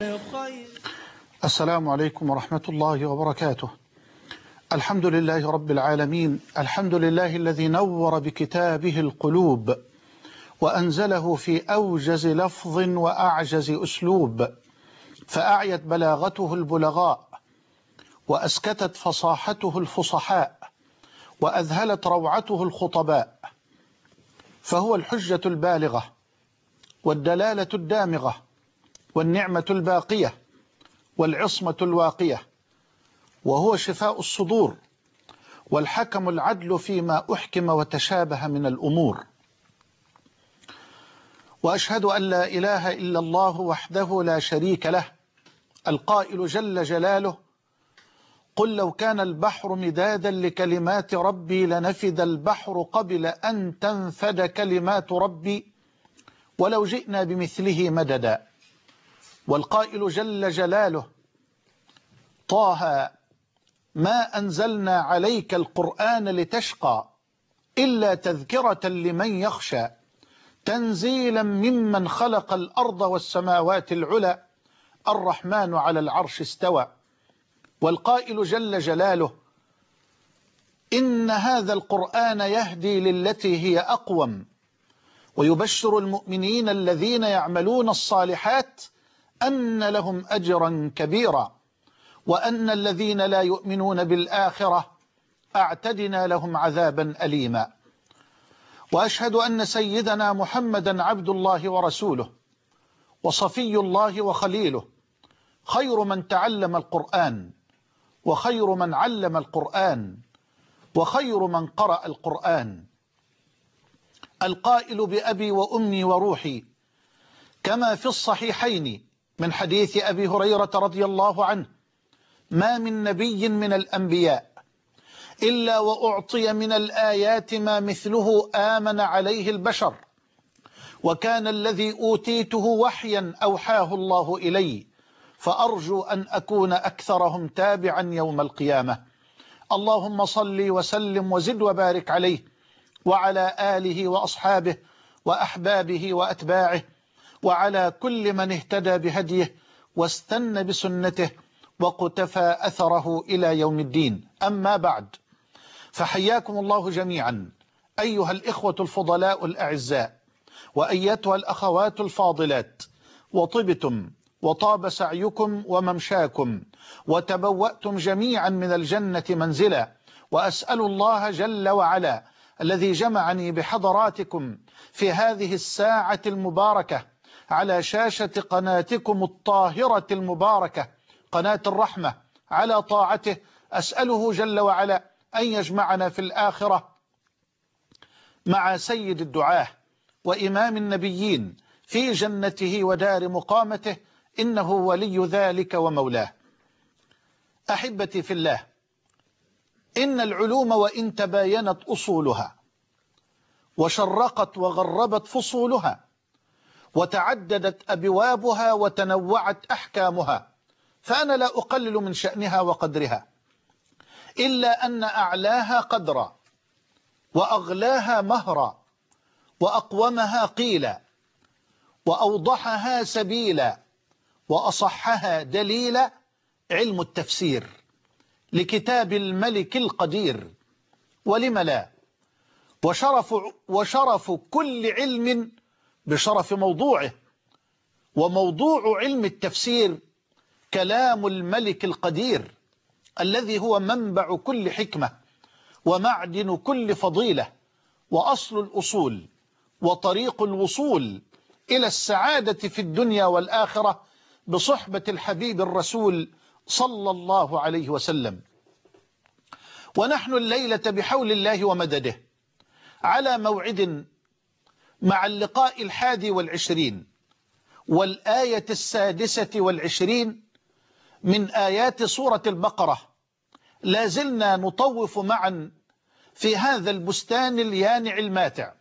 السلام عليكم ورحمة الله وبركاته. الحمد لله رب العالمين، الحمد لله الذي نور بكتابه القلوب وأنزله في أوجز لفظ وأعجز أسلوب، فأعيت بلاغته البلغاء وأسكتت فصاحته الفصحاء وأذهلت روعته الخطباء، فهو الحجة البالغة والدلالة الدامغة والنعمة الباقية والعصمة الواقية، وهو شفاء الصدور والحكم العدل فيما أحكم وتشابه من الأمور. وأشهد أن لا إله إلا الله وحده لا شريك له، القائل جل جلاله: قل لو كان البحر مدادا لكلمات ربي لنفد البحر قبل أن تنفد كلمات ربي ولو جئنا بمثله مددا. والقائل جل جلاله: طه ما أنزلنا عليك القرآن لتشقى إلا تذكرة لمن يخشى تنزيلا ممن خلق الأرض والسماوات العلى الرحمن على العرش استوى. والقائل جل جلاله: إن هذا القرآن يهدي للتي هي أقوم ويبشر المؤمنين الذين يعملون الصالحات أن لهم أجرا كبيرا وأن الذين لا يؤمنون بالآخرة أعتدنا لهم عذابا أليما. وأشهد أن سيدنا محمدا عبد الله ورسوله وصفي الله وخليله، خير من تعلم القرآن وخير من علم القرآن وخير من قرأ القرآن، القائل بأبي وأمي وروحي كما في الصحيحين من حديث أبي هريرة رضي الله عنه: ما من نبي من الأنبياء إلا وأعطي من الآيات ما مثله آمن عليه البشر، وكان الذي أوتيته وحيا أوحاه الله إلي، فأرجو أن أكون أكثرهم تابعا يوم القيامة. اللهم صل وسلم وزد وبارك عليه وعلى آله وأصحابه وأحبابه وأتباعه وعلى كل من اهتدى بهديه واستنى بسنته وقتفى أثره إلى يوم الدين. أما بعد، فحياكم الله جميعا أيها الإخوة الفضلاء الأعزاء وأيتها الأخوات الفاضلات، وطبتم وطاب سعيكم وممشاكم وتبوأتم جميعا من الجنة منزلا، وأسأل الله جل وعلا الذي جمعني بحضراتكم في هذه الساعة المباركة على شاشة قناتكم الطاهرة المباركة قناة الرحمة على طاعته، أسأله جل وعلا أن يجمعنا في الآخرة مع سيد الدعاة وإمام النبيين في جنته ودار مقامته، إنه ولي ذلك ومولاه. أحبتي في الله، إن العلوم وإن تباينت أصولها وشرقت وغربت فصولها وتعددت أبوابها وتنوعت أحكامها، فأنا لا أقلل من شأنها وقدرها، إلا أن أعلاها قدرا وأغلاها مهرا وأقومها قيلا وأوضحها سبيلا وأصحها دليلا علم التفسير لكتاب الملك القدير. ولم لا؟ وشرف كل علم بشرف موضوعه، وموضوع علم التفسير كلام الملك القدير الذي هو منبع كل حكمة ومعدن كل فضيلة وأصل الأصول وطريق الوصول إلى السعادة في الدنيا والآخرة بصحبة الحبيب الرسول صلى الله عليه وسلم. ونحن الليلة بحول الله ومدده على موعد مع اللقاء 21 والآية 26 من آيات سورة البقرة. لازلنا نطوف معا في هذا البستان اليانع الماتع.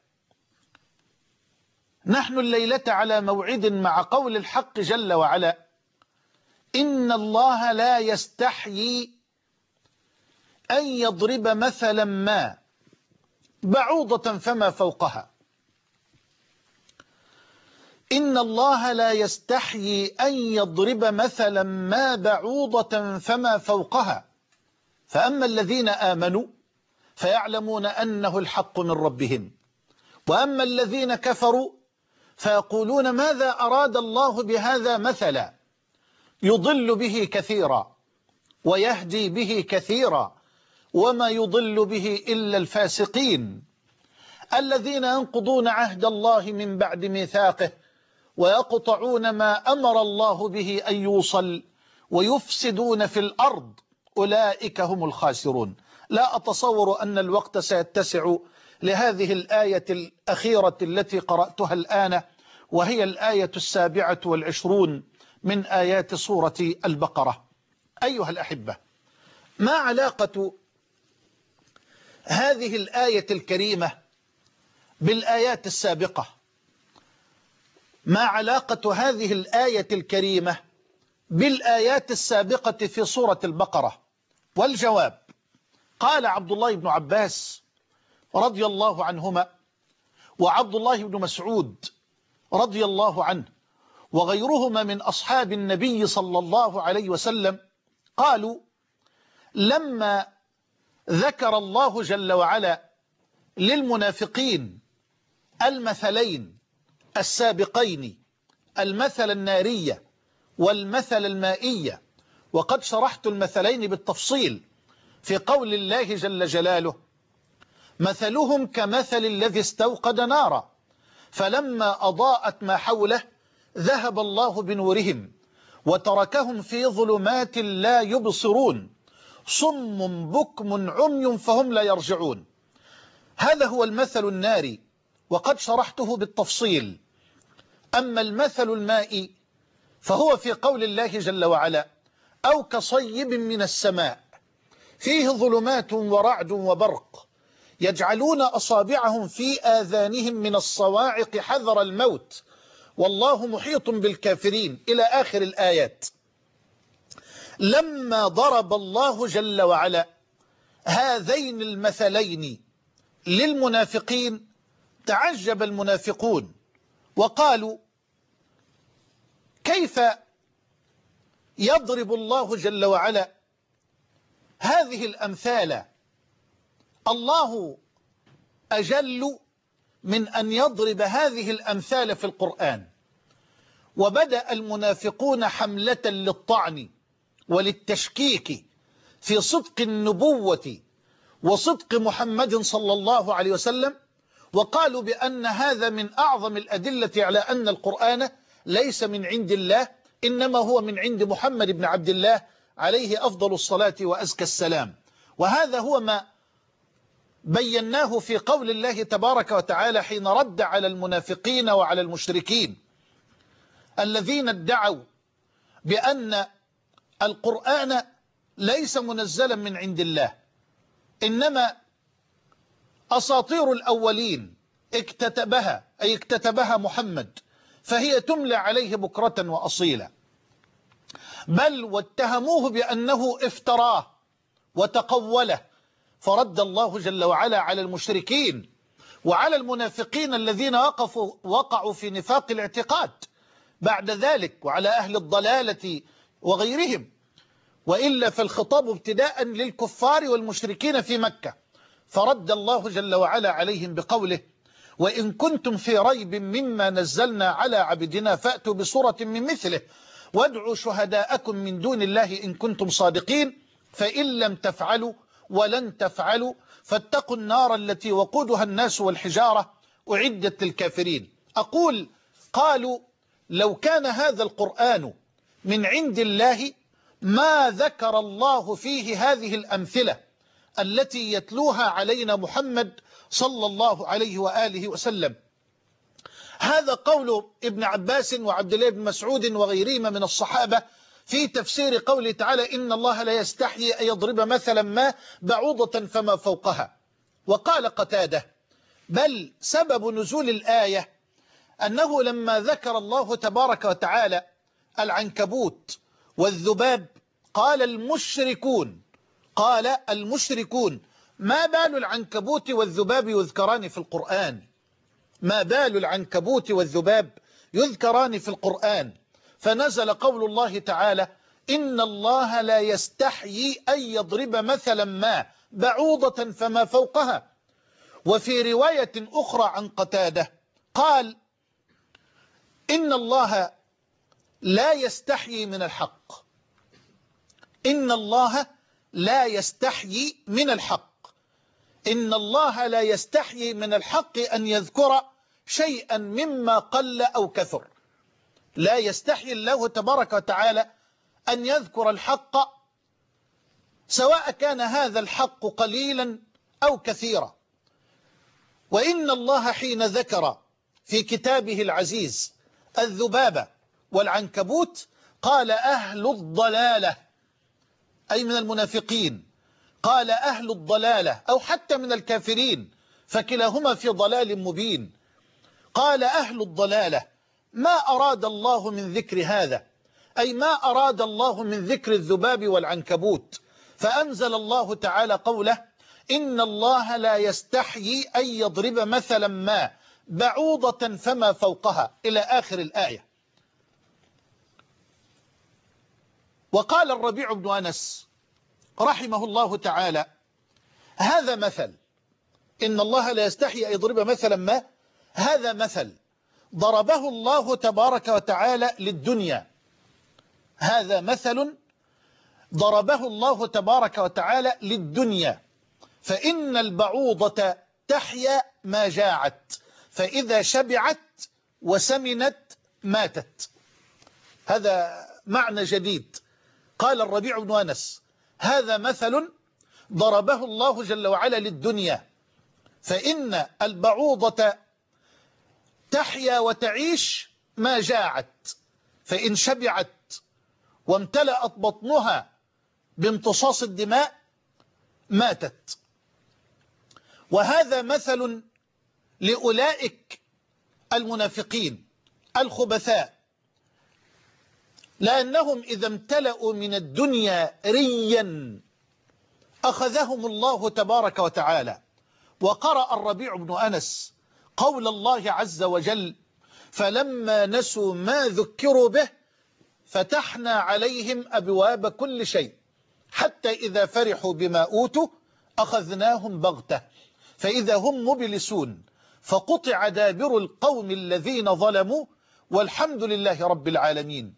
نحن الليلة على موعد مع قول الحق جل وعلا: إن الله لا يستحيي أن يضرب مثلا ما بعوضة فما فوقها إن الله لا يستحيي أن يضرب مثلا ما بعوضة فما فوقها فأما الذين آمنوا فيعلمون أنه الحق من ربهم وأما الذين كفروا فيقولون ماذا أراد الله بهذا مثلا يضل به كثيرا ويهدي به كثيرا وما يضل به إلا الفاسقين الذين ينقضون عهد الله من بعد ميثاقه ويقطعون ما أمر الله به أن يوصل ويفسدون في الأرض أولئك هم الخاسرون. لا أتصور أن الوقت سيتسع لهذه الآية الأخيرة التي قرأتها الآن، وهي الآية 27 من آيات سورة البقرة. أيها الأحبة، ما علاقة هذه الآية الكريمة بالآيات السابقة؟ ما علاقة هذه الآية الكريمة بالآيات السابقة في سورة البقرة؟ والجواب قال عبد الله بن عباس رضي الله عنهما وعبد الله بن مسعود رضي الله عنه وغيرهما من أصحاب النبي صلى الله عليه وسلم قالوا لما ذكر الله جل وعلا للمنافقين المثلين السابقين، المثل النارية والمثل المائية، وقد شرحت المثلين بالتفصيل في قول الله جل جلاله مثلهم كمثل الذي استوقد نارا فلما أضاءت ما حوله ذهب الله بنورهم وتركهم في ظلمات لا يبصرون صم بكم عمي فهم لا يرجعون. هذا هو المثل الناري وقد شرحته بالتفصيل. أما المثل المائي فهو في قول الله جل وعلا أو كصيب من السماء فيه ظلمات ورعد وبرق يجعلون أصابعهم في آذانهم من الصواعق حذر الموت والله محيط بالكافرين إلى آخر الآيات. لما ضرب الله جل وعلا هذين المثلين للمنافقين تعجب المنافقون وقالوا كيف يضرب الله جل وعلا هذه الأمثال؟ الله أجل من أن يضرب هذه الأمثال في القرآن. وبدأ المنافقون حملة للطعن وللتشكيك في صدق النبوة وصدق محمد صلى الله عليه وسلم، وقالوا بأن هذا من أعظم الأدلة على أن القرآن ليس من عند الله إنما هو من عند محمد بن عبد الله عليه أفضل الصلاة وأزكى السلام. وهذا هو ما بيناه في قول الله تبارك وتعالى حين رد على المنافقين وعلى المشركين الذين ادعوا بأن القرآن ليس منزلا من عند الله إنما أساطير الأولين اكتتبها، أي اكتتبها محمد، فهي تملى عليه بكرة وأصيلا، بل واتهموه بأنه افتراه وتقوله، فرد الله جل وعلا على المشركين وعلى المنافقين الذين وقعوا في نفاق الاعتقاد بعد ذلك وعلى أهل الضلالة وغيرهم، وإلا فالخطاب ابتداء للكفار والمشركين في مكة، فرد الله جل وعلا عليهم بقوله وإن كنتم في ريب مما نزلنا على عبدنا فأتوا بصورة من مثله وادعوا شهداءكم من دون الله إن كنتم صادقين فإن لم تفعلوا ولن تفعلوا فاتقوا النار التي وقودها الناس والحجارة أعدت للكافرين. أقول قالوا لو كان هذا القرآن من عند الله ما ذكر الله فيه هذه الأمثلة التي يتلوها علينا محمد صلى الله عليه وآله وسلم. هذا قول ابن عباس وعبد الله بن مسعود وغيرهما من الصحابة في تفسير قوله تعالى إن الله لا يستحيي أن يضرب مثلا ما بعوضة فما فوقها. وقال قتادة بل سبب نزول الآية أنه لما ذكر الله تبارك وتعالى العنكبوت والذباب قال المشركون ما بال العنكبوت والذباب يذكران في القرآن؟ ما بال العنكبوت والذباب يذكران في القرآن، فنزل قول الله تعالى: إن الله لا يستحيي أن يضرب مثلا ما بعوضة فما فوقها. وفي رواية أخرى عن قتادة قال: إن الله لا يستحيي من الحق. إن الله لا يستحيي من الحق. إن الله لا يستحيي من الحق أن يذكر شيئا مما قل أو كثر. لا يستحيي الله تبارك وتعالى أن يذكر الحق، سواء كان هذا الحق قليلا أو كثيرا. وإن الله حين ذكر في كتابه العزيز الذبابة والعنكبوت قال أهل الضلالة، أي من المنافقين، قال أهل الضلالة أو حتى من الكافرين، فكلاهما في ضلال مبين. قال أهل الضلالة، ما أراد الله من ذكر هذا، أي ما أراد الله من ذكر الذباب والعنكبوت، فأنزل الله تعالى قوله: إن الله لا يستحيي أن يضرب مثلا ما بعوضة فما فوقها، إلى آخر الآية. وقال الربيع بن أنس رحمه الله تعالى: هذا مثل، إن الله لا يستحيي أن يضرب مثلا ما، هذا مثل ضربه الله تبارك وتعالى للدنيا. هذا مثل ضربه الله تبارك وتعالى للدنيا، فإن البعوضة تحيا ما جاعت، فإذا شبعت وسمنت ماتت. هذا معنى جديد. قال الربيع بن أنس: هذا مثل ضربه الله جل وعلا للدنيا، فإن البعوضة تحيا وتعيش ما جاعت، فإن شبعت وامتلأت بطنها بامتصاص الدماء ماتت. وهذا مثل لأولئك المنافقين الخبثاء، لأنهم إذا امتلأوا من الدنيا ريا أخذهم الله تبارك وتعالى. وقرأ الربيع بن أنس قول الله عز وجل: فلما نسوا ما ذكروا به فتحنا عليهم أبواب كل شيء حتى إذا فرحوا بما أوتوا أخذناهم بغتة فإذا هم مبلسون فقطع دابر القوم الذين ظلموا والحمد لله رب العالمين.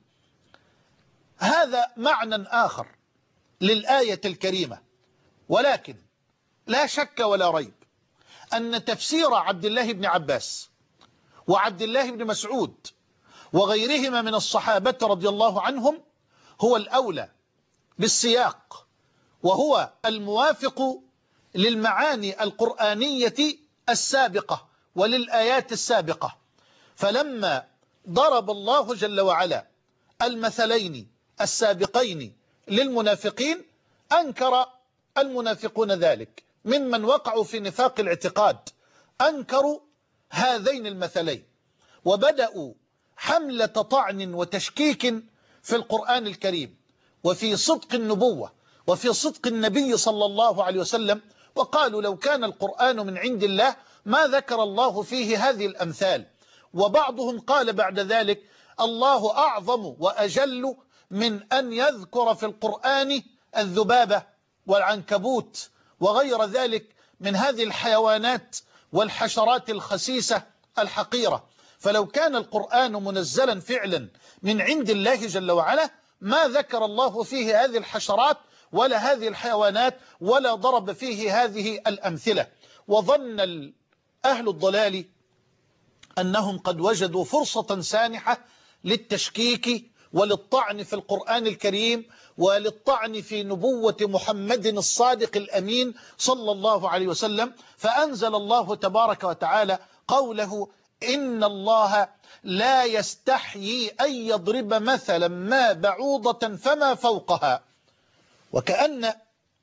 هذا معنى آخر للآية الكريمة، ولكن لا شك ولا ريب أن تفسير عبد الله بن عباس وعبد الله بن مسعود وغيرهما من الصحابة رضي الله عنهم هو الأولى بالسياق، وهو الموافق للمعاني القرآنية السابقة وللآيات السابقة. فلما ضرب الله جل وعلا المثلين السابقين للمنافقين أنكر المنافقون ذلك، ممن وقعوا في نفاق الاعتقاد أنكروا هذين المثلين، وبدأوا حملة طعن وتشكيك في القرآن الكريم وفي صدق النبوة وفي صدق النبي صلى الله عليه وسلم، وقالوا لو كان القرآن من عند الله ما ذكر الله فيه هذه الأمثال. وبعضهم قال بعد ذلك: الله أعظم وأجل من أن يذكر في القرآن الذبابة والعنكبوت وغير ذلك من هذه الحيوانات والحشرات الخسيسة الحقيرة. فلو كان القرآن منزلا فعلا من عند الله جل وعلا ما ذكر الله فيه هذه الحشرات ولا هذه الحيوانات ولا ضرب فيه هذه الأمثلة. وظن أهل الضلال أنهم قد وجدوا فرصة سانحة للتشكيك وللطعن في القرآن الكريم وللطعن في نبوة محمد الصادق الأمين صلى الله عليه وسلم، فأنزل الله تبارك وتعالى قوله: إن الله لا يستحيي أن يضرب مثلا ما بعوضة فما فوقها. وكأن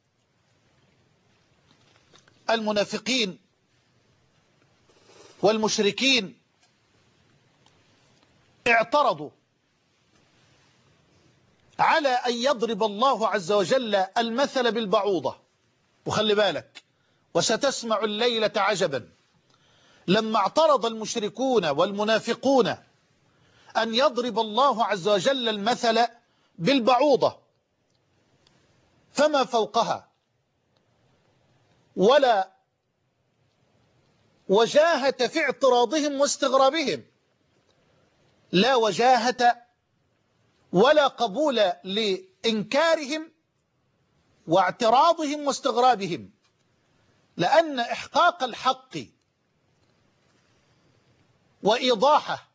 المنافقين والمشركين اعترضوا على أن يضرب الله عز وجل المثل بالبعوضة. وخلي بالك، وستسمع الليلة عجبا، لما اعترض المشركون والمنافقون أن يضرب الله عز وجل المثل بالبعوضة فما فوقها، ولا وجاهة في اعتراضهم واستغرابهم، لا وجاهة ولا قبول لإنكارهم واعتراضهم واستغرابهم، لأن إحقاق الحق وإيضاحه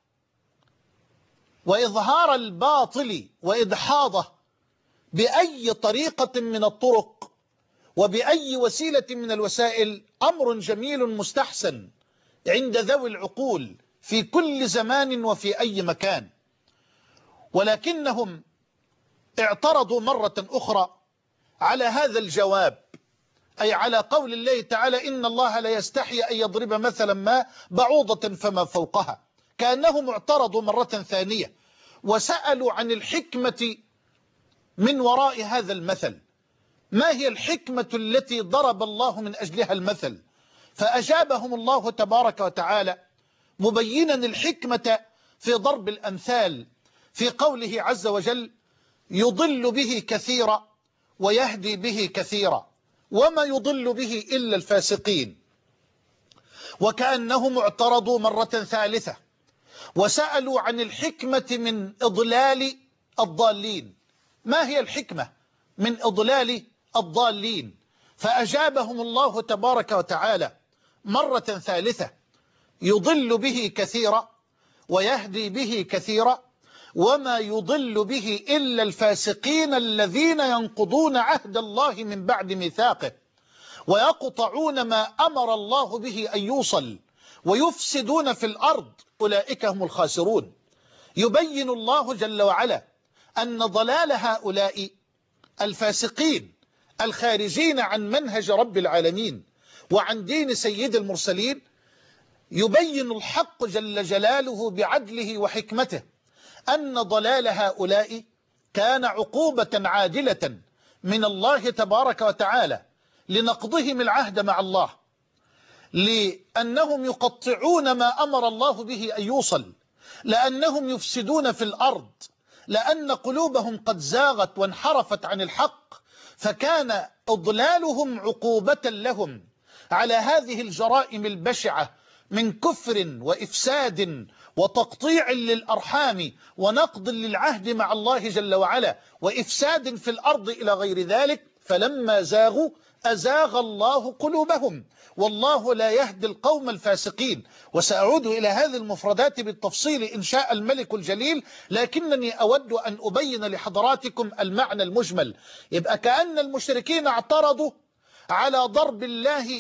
وإظهار الباطل وإدحاضه بأي طريقة من الطرق وبأي وسيلة من الوسائل أمر جميل مستحسن عند ذوي العقول في كل زمان وفي أي مكان. ولكنهم اعترضوا مرة أخرى على هذا الجواب، أي على قول الله تعالى إن الله لا يستحي أن يضرب مثلا ما بعوضة فما فوقها، كأنهم اعترضوا مرة ثانية وسألوا عن الحكمة من وراء هذا المثل، ما هي الحكمة التي ضرب الله من أجلها المثل؟ فأجابهم الله تبارك وتعالى مبينا الحكمة في ضرب الأمثال في قوله عز وجل يضل به كثيرا ويهدي به كثيرا وما يضل به إلا الفاسقين. وكأنهم اعترضوا مرة ثالثة وسألوا عن الحكمة من إضلال الضالين، ما هي الحكمة من إضلال الضالين؟ فأجابهم الله تبارك وتعالى مرة ثالثة يضل به كثيرا ويهدي به كثيرا وما يضل به إلا الفاسقين الذين ينقضون عهد الله من بعد ميثاقه ويقطعون ما أمر الله به أن يوصل ويفسدون في الأرض أولئك هم الخاسرون. يبين الله جل وعلا أن ضلال هؤلاء الفاسقين الخارجين عن منهج رب العالمين وعن دين سيد المرسلين، يبين الحق جل جلاله بعدله وحكمته أن ضلال هؤلاء كان عقوبة عادلة من الله تبارك وتعالى لنقضهم العهد مع الله، لأنهم يقطعون ما أمر الله به أن يوصل، لأنهم يفسدون في الأرض، لأن قلوبهم قد زاغت وانحرفت عن الحق، فكان إضلالهم عقوبة لهم على هذه الجرائم البشعة من كفر وإفساد وتقطيع للأرحام ونقض للعهد مع الله جل وعلا وإفساد في الأرض إلى غير ذلك. فلما زاغوا أزاغ الله قلوبهم والله لا يهدي القوم الفاسقين. وسأعود إلى هذه المفردات بالتفصيل إن شاء الملك الجليل، لكنني أود أن أبين لحضراتكم المعنى المجمل. يبقى كأن المشركين اعترضوا على ضرب الله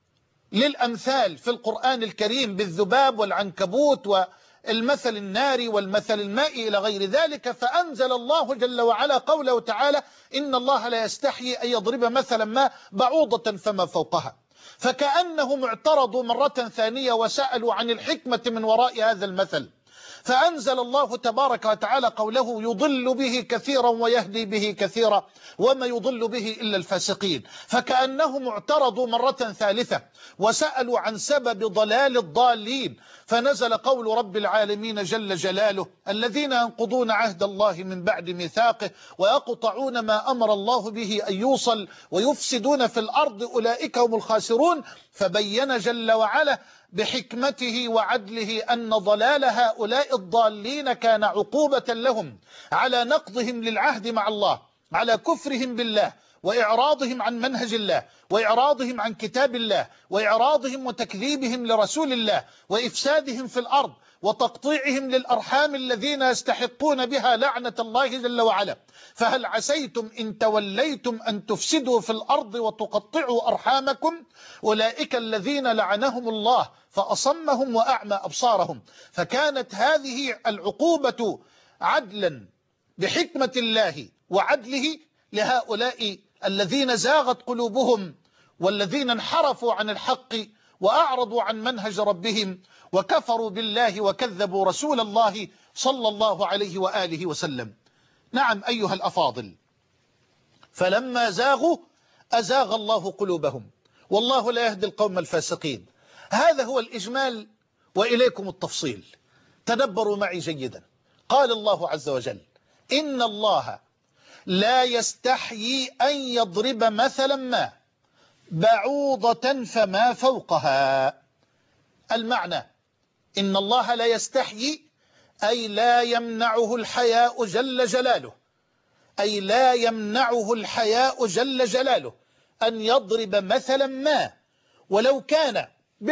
للأمثال في القرآن الكريم بالذباب والعنكبوت والمثل الناري والمثل المائي إلى غير ذلك، فأنزل الله جل وعلا قوله تعالى إن الله لا يستحيي أن يضرب مثلا ما بعوضة فما فوقها. فكأنهم اعترضوا مرة ثانية وسألوا عن الحكمة من وراء هذا المثل، فأنزل الله تبارك وتعالى قوله يضل به كثيرا ويهدي به كثيرا وما يضل به إلا الفاسقين. فكأنهم اعترضوا مرة ثالثة وسألوا عن سبب ضلال الضالين، فنزل قول رب العالمين جل جلاله الذين ينقضون عهد الله من بعد ميثاقه ويقطعون ما أمر الله به أن يوصل ويفسدون في الأرض أولئك هم الخاسرون. فبين جل وعلا بحكمته وعدله أن ضلال هؤلاء الضالين كان عقوبة لهم على نقضهم للعهد مع الله، على كفرهم بالله وإعراضهم عن منهج الله وإعراضهم عن كتاب الله وإعراضهم وتكذيبهم لرسول الله وإفسادهم في الأرض وتقطيعهم للأرحام الذين يستحقون بها لعنة الله جل وعلا. فهل عسيتم إن توليتم أن تفسدوا في الأرض وتقطعوا أرحامكم أولئك الذين لعنهم الله فأصمهم وأعمى أبصارهم. فكانت هذه العقوبة عدلا بحكمة الله وعدله لهؤلاء الذين زاغت قلوبهم والذين انحرفوا عن الحق وأعرضوا عن منهج ربهم وكفروا بالله وكذبوا رسول الله صلى الله عليه وآله وسلم. نعم أيها الأفاضل، فلما زاغوا أزاغ الله قلوبهم والله لا يهدي القوم الفاسقين. هذا هو الإجمال وإليكم التفصيل. تدبروا معي جيدا. قال الله عز وجل: إن الله لا يستحيي أن يضرب مثلا ما بعوضة فما فوقها. المعنى: إن الله لا يستحيي، أي لا يمنعه الحياء جل جلاله، أي لا يمنعه الحياء جل جلاله أن يضرب مثلا ما، ولو كان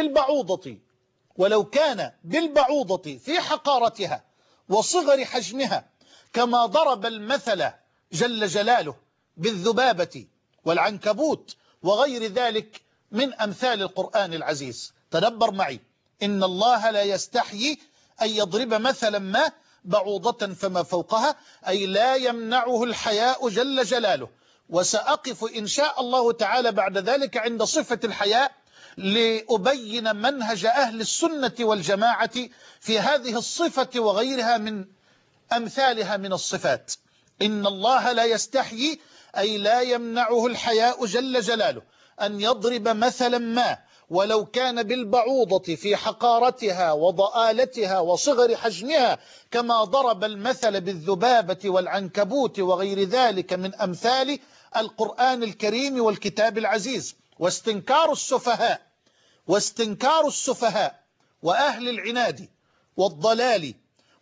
بالبعوضة في حقارتها وصغر حجمها، كما ضرب المثل جل جلاله بالذبابة والعنكبوت وغير ذلك من أمثال القرآن العزيز. تدبر معي: إن الله لا يستحيي أن يضرب مثلا ما بعوضة فما فوقها، أي لا يمنعه الحياء جل جلاله. وسأقف إن شاء الله تعالى بعد ذلك عند صفة الحياء لأبين منهج أهل السنة والجماعة في هذه الصفة وغيرها من أمثالها من الصفات. إن الله لا يستحيي، أي لا يمنعه الحياء جل جلاله أن يضرب مثلا ما، ولو كان بالبعوضة في حقارتها وضآلتها وصغر حجمها، كما ضرب المثل بالذبابة والعنكبوت وغير ذلك من أمثال القرآن الكريم والكتاب العزيز. واستنكار السفهاء وأهل العناد والضلال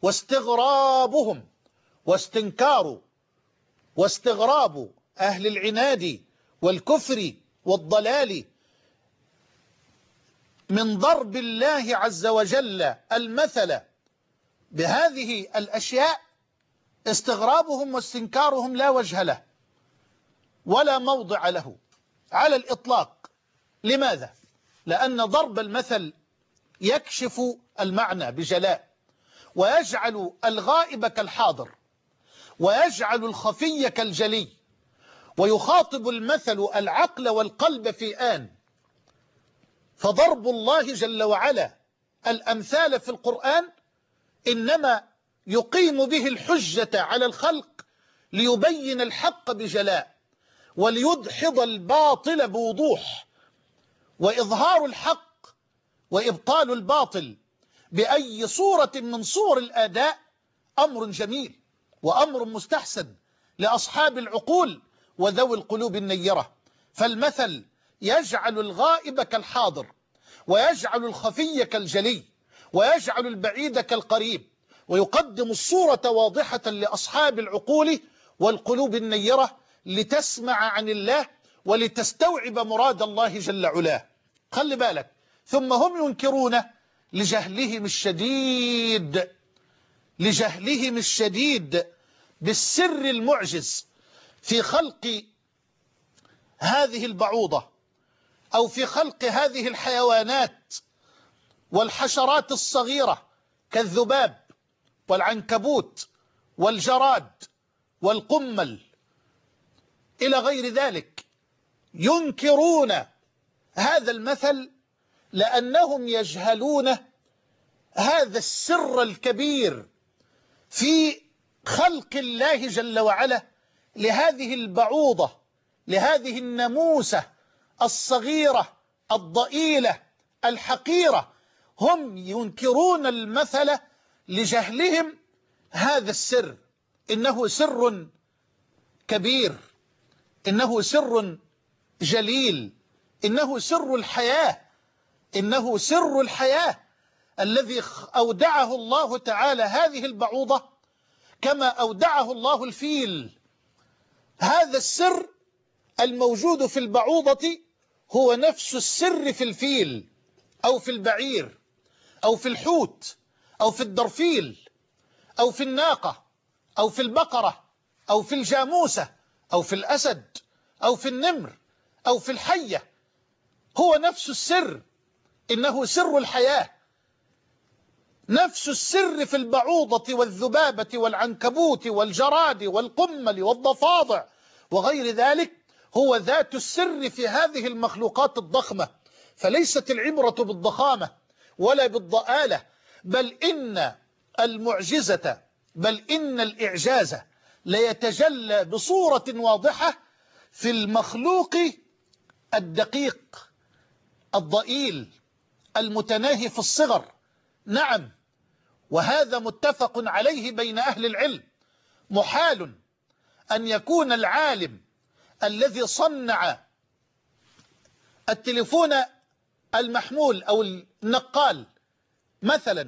واستغراب أهل العناد والكفر والضلال من ضرب الله عز وجل المثل بهذه الأشياء، استغرابهم واستنكارهم لا وجه له ولا موضع له على الإطلاق. لماذا؟ لأن ضرب المثل يكشف المعنى بجلاء، ويجعل الغائب كالحاضر، ويجعل الخفي كالجلي، ويخاطب المثل العقل والقلب في آن. فضرب الله جل وعلا الأمثال في القرآن إنما يقيم به الحجة على الخلق ليبين الحق بجلاء، وليدحض الباطل بوضوح، وإظهار الحق وإبطال الباطل بأي صورة من صور الآداء أمر جميل وأمر مستحسن لأصحاب العقول وذوي القلوب النيرة. فالمثل يجعل الغائب كالحاضر، ويجعل الخفي كالجلي، ويجعل البعيد كالقريب، ويقدم الصورة واضحة لأصحاب العقول والقلوب النيرة لتسمع عن الله ولتستوعب مراد الله جل علاه. خلي بالك: ثم هم ينكرون لجهلهم الشديد بالسر المعجز في خلق هذه البعوضة، أو في خلق هذه الحيوانات والحشرات الصغيرة كالذباب والعنكبوت والجراد والقمل إلى غير ذلك. ينكرون هذا المثل لأنهم يجهلون هذا السر الكبير في خلق الله جل وعلا لهذه البعوضة، لهذه الناموسة الصغيرة الضئيلة الحقيرة. هم ينكرون المثل لجهلهم هذا السر. إنه سر كبير، إنه سر جليل، إنه سر الحياة، إنه سر الحياة الذي أودعه الله تعالى هذه البعوضة كما أودعه الله الفيل. هذا السر الموجود في البعوضة هو نفس السر في الفيل أو في البعير أو في الحوت أو في الدرفيل أو في الناقة أو في البقرة أو في الجاموسة أو في الأسد أو في النمر أو في الحية. هو نفس السر، إنه سر الحياة. نفس السر في البعوضة والذبابة والعنكبوت والجراد والقمل والضفادع وغير ذلك هو ذات السر في هذه المخلوقات الضخمة. فليست العبرة بالضخامة ولا بالضآلة، بل إن المعجزة، بل إن الإعجاز ليتجلى بصورة واضحة في المخلوق الدقيق الضئيل المتناهي في الصغر. نعم، وهذا متفق عليه بين أهل العلم. محال أن يكون العالم الذي صنع التليفون المحمول أو النقال مثلا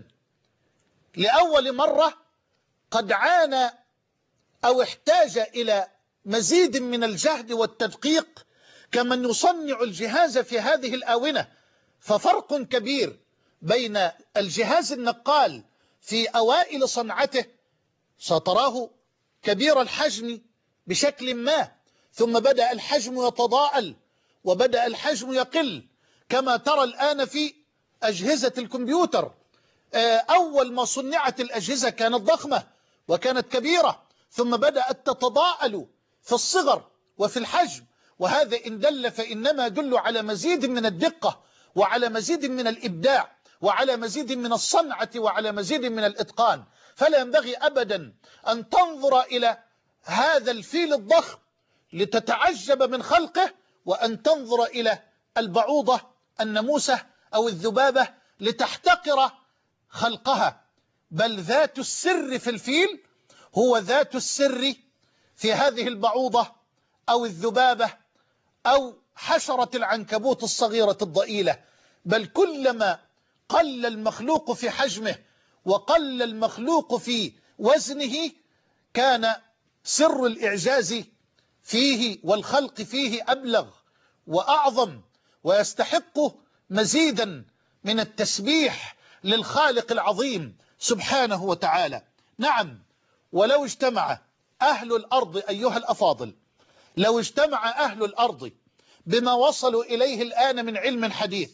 لأول مرة قد عانى أو احتاج إلى مزيد من الجهد والتدقيق كمن يصنع الجهاز في هذه الآونة. ففرق كبير بين الجهاز النقال في أوائل صنعته، ستراه كبير الحجم بشكل ما، ثم بدأ الحجم يتضاءل وبدأ الحجم يقل، كما ترى الآن في أجهزة الكمبيوتر. أول ما صنعت الأجهزة كانت ضخمة وكانت كبيرة، ثم بدأت تتضاءل في الصغر وفي الحجم، وهذا إن دل فإنما يدل على مزيد من الدقة وعلى مزيد من الإبداع وعلى مزيد من الصنعة وعلى مزيد من الإتقان. فلا ينبغي أبدا أن تنظر إلى هذا الفيل الضخم لتتعجب من خلقه، وأن تنظر إلى البعوضة الناموسة أو الذبابة لتحتقر خلقها. بل ذات السر في الفيل هو ذات السر في هذه البعوضة أو الذبابة أو حشرة العنكبوت الصغيرة الضئيلة. بل كلما قل المخلوق في حجمه وقل المخلوق في وزنه كان سر الإعجاز فيه والخلق فيه أبلغ وأعظم، ويستحق مزيدا من التسبيح للخالق العظيم سبحانه وتعالى. نعم، ولو اجتمع أهل الأرض أيها الأفاضل، لو اجتمع أهل الأرض بما وصلوا إليه الآن من علم حديث،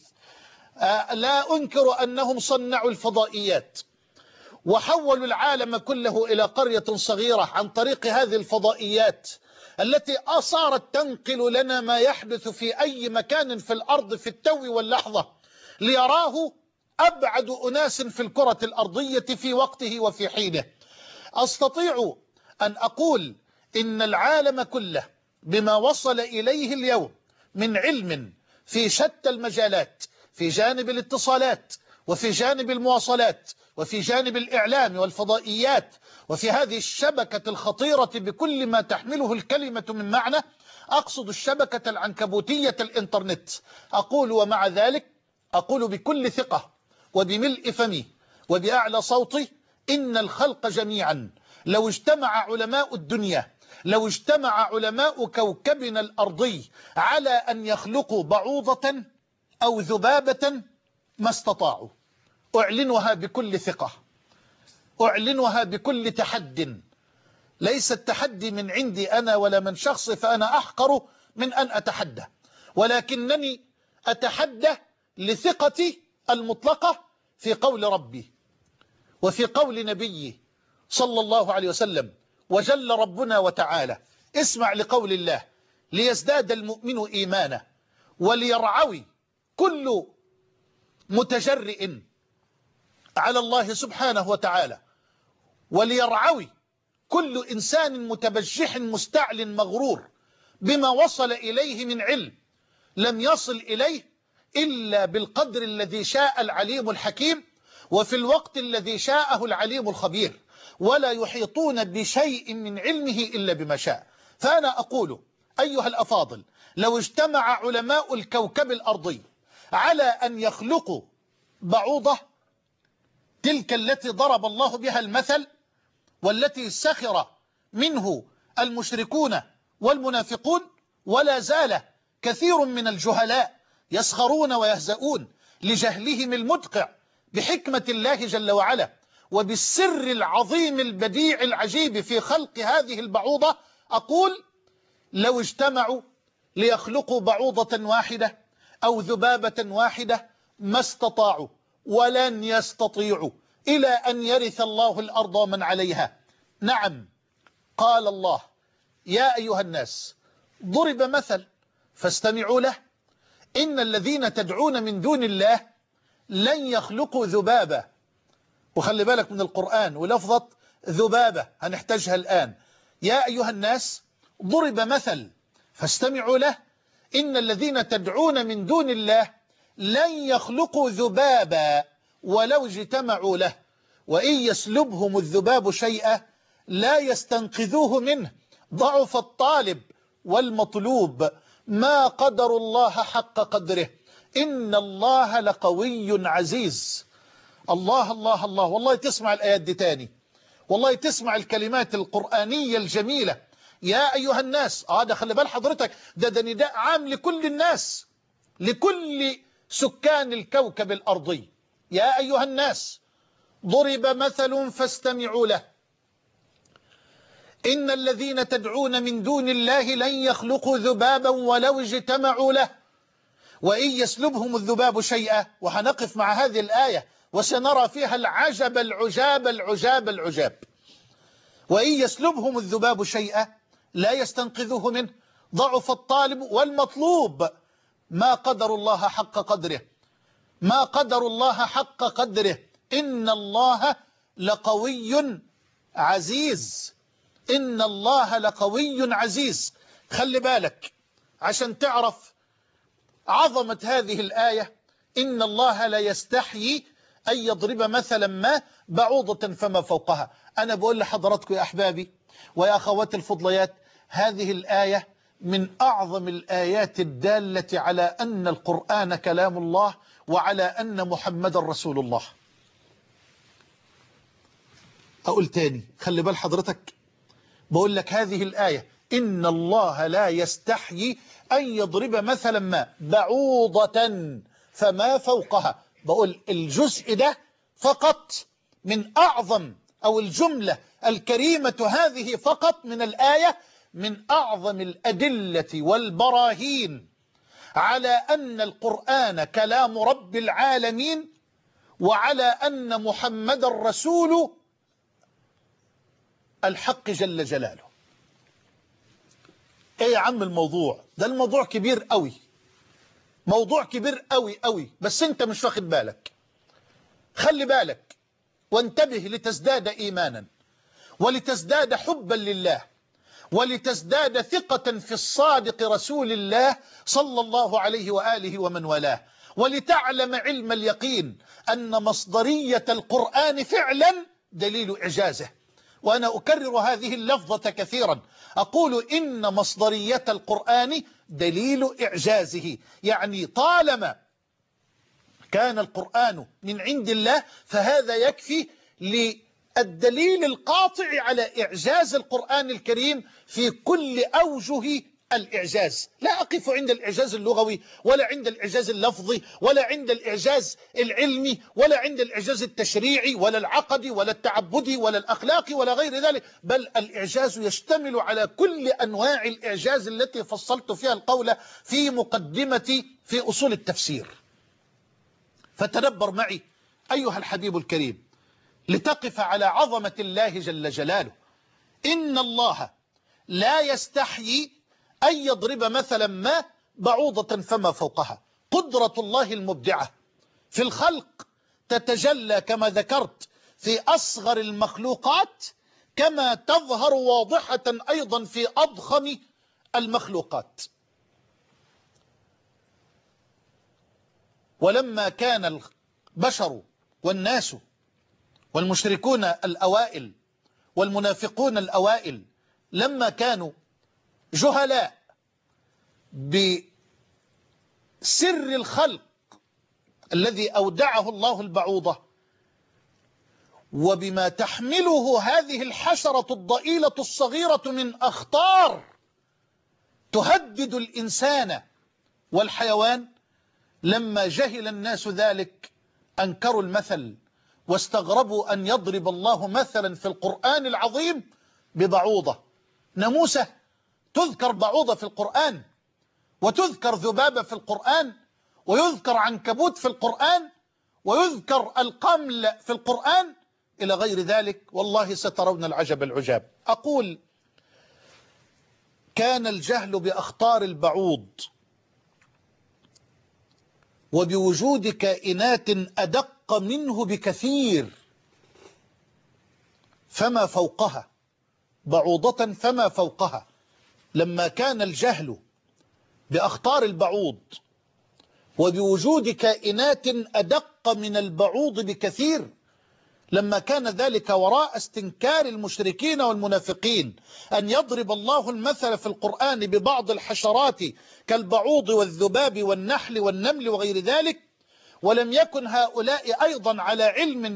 لا أنكر أنهم صنعوا الفضائيات وحولوا العالم كله إلى قرية صغيرة عن طريق هذه الفضائيات التي صارت تنقل لنا ما يحدث في أي مكان في الأرض في التو واللحظة ليراه أبعد أناس في الكرة الأرضية في وقته وفي حينه. أستطيع أن أقول إن العالم كله بما وصل إليه اليوم من علم في شتى المجالات، في جانب الاتصالات وفي جانب المواصلات وفي جانب الإعلام والفضائيات وفي هذه الشبكة الخطيرة بكل ما تحمله الكلمة من معنى، أقصد الشبكة العنكبوتية الإنترنت. أقول ومع ذلك أقول بكل ثقة وبملء فمي وبأعلى صوتي إن الخلق جميعا لو اجتمع علماء الدنيا، لو اجتمع علماء كوكبنا الأرضي على أن يخلقوا بعوضة أو ذبابة ما استطاعوا. أعلنها بكل ثقة، أعلنها بكل تحد. ليس التحدي من عندي أنا ولا من شخص، فأنا أحقر من أن أتحدى، ولكنني أتحدى لثقتي المطلقة في قول ربي وفي قول نبيه صلى الله عليه وسلم. وجل ربنا وتعالى، اسمع لقول الله: ليزداد المؤمن إيمانا وليرعوي كل متجرئ على الله سبحانه وتعالى، وليرعوي كل إنسان متبجح مستعل مغرور بما وصل إليه من علم لم يصل إليه إلا بالقدر الذي شاء العليم الحكيم وفي الوقت الذي شاءه العليم الخبير، ولا يحيطون بشيء من علمه إلا بما شاء. فأنا أقول أيها الأفاضل، لو اجتمع علماء الكوكب الأرضي على أن يخلقوا بعوضة تلك التي ضرب الله بها المثل والتي سخر منه المشركون والمنافقون، ولا زال كثير من الجهلاء يسخرون ويهزؤون لجهلهم المدقع بحكمة الله جل وعلا وبالسر العظيم البديع العجيب في خلق هذه البعوضة، أقول لو اجتمعوا ليخلقوا بعوضة واحدة أو ذبابة واحدة ما استطاعوا ولن يستطيعوا إلى أن يرث الله الأرض ومن عليها. نعم، قال الله: يا أيها الناس ضرب مثل فاستمعوا له، إن الذين تدعون من دون الله لن يخلقوا ذبابة. وخلي بالك من القرآن ولفظة ذبابة هنحتاجها الآن. يا أيها الناس ضرب مثل فاستمعوا له، إن الذين تدعون من دون الله لن يخلقوا ذبابا ولو اجتمعوا له وإن يسلبهم الذباب شيئا لا يستنقذوه منه ضعف الطالب والمطلوب ما قدر الله حق قدره إن الله لقوي عزيز. الله الله الله، والله تسمع الآيات دي تاني، والله تسمع الكلمات القرآنية الجميلة. يا أيها الناس، ده خلي بال حضرتك، ده نداء عام لكل الناس، لكل سكان الكوكب الأرضي. يا أيها الناس ضرب مثل فاستمعوا له إن الذين تدعون من دون الله لن يخلقوا ذبابا ولو اجتمعوا له وإن يسلبهم الذباب شيئا. وهنقف مع هذه الآية وسنرى فيها العجب العجاب العجاب العجاب. وإن يسلبهم الذباب شيئا لا يستنقذوه منه ضعف الطالب والمطلوب ما قدر الله حق قدره، ما قدر الله حق قدره إن الله لقوي عزيز. إن الله لقوي عزيز. خلي بالك عشان تعرف عظمة هذه الآية. إن الله لا يستحيي أن يضرب مثلا ما بعوضة فما فوقها. أنا بقول لحضراتكم يا أحبابي ويا أخواتي الفضليات، هذه الآية من أعظم الآيات الدالة على أن القرآن كلام الله وعلى أن محمد رسول الله. أقول تاني، خلي بال حضرتك، بقول لك هذه الآية إن الله لا يستحيي أن يضرب مثلا ما بعوضة فما فوقها. بقول الجزء ده فقط من أعظم، أو الجملة الكريمة هذه فقط من الآية من أعظم الأدلة والبراهين على أن القرآن كلام رب العالمين وعلى أن محمد رسول الحق جل جلاله. ايه يا عم الموضوع ده؟ الموضوع كبير قوي، موضوع كبير قوي قوي، بس انت مش واخد بالك. خلي بالك وانتبه لتزداد إيمانا ولتزداد حبا لله ولتزداد ثقة في الصادق رسول الله صلى الله عليه وآله ومن والاه، ولتعلم علم اليقين أن مصدرية القرآن فعلا دليل إعجازه. وأنا أكرر هذه اللفظة كثيرا، أقول إن مصدرية القرآن دليل إعجازه، يعني طالما كان القرآن من عند الله فهذا يكفي للدليل القاطع على إعجاز القرآن الكريم في كل أوجه الإعجاز. لا أقف عند الإعجاز اللغوي ولا عند الإعجاز اللفظي ولا عند الإعجاز العلمي ولا عند الإعجاز التشريعي ولا العقدي ولا التعبدي ولا الأخلاقي ولا غير ذلك، بل الإعجاز يشتمل على كل أنواع الإعجاز التي فصلت فيها القول في مقدمتي في أصول التفسير. فتدبر معي أيها الحبيب الكريم لتقف على عظمة الله جل جلاله. إن الله لا يستحيي أن يضرب مثلا ما بعوضة فما فوقها. قدرة الله المبدعة في الخلق تتجلى كما ذكرت في أصغر المخلوقات كما تظهر واضحة أيضا في أضخم المخلوقات. ولما كان البشر والناس والمشركون الأوائل والمنافقون الأوائل لما كانوا جهلاء بسر الخلق الذي أودعه الله البعوضة وبما تحمله هذه الحشرة الضئيلة الصغيرة من أخطار تهدد الإنسان والحيوان، لما جهل الناس ذلك أنكروا المثل واستغربوا أن يضرب الله مثلا في القرآن العظيم ببعوضة. ناموسة تذكر بعوضة في القرآن، وتذكر ذبابة في القرآن، ويذكر عنكبوت في القرآن، ويذكر القمل في القرآن إلى غير ذلك. والله سترون العجب العجاب. أقول كان الجهل بأخطار البعوض وبوجود كائنات أدق منه بكثير فما فوقها، بعوضة فما فوقها. لما كان الجهل بأخطار البعوض وبوجود كائنات أدق من البعوض بكثير لما كان ذلك وراء استنكار المشركين والمنافقين أن يضرب الله المثل في القرآن ببعض الحشرات كالبعوض والذباب والنحل والنمل وغير ذلك. ولم يكن هؤلاء أيضا على علم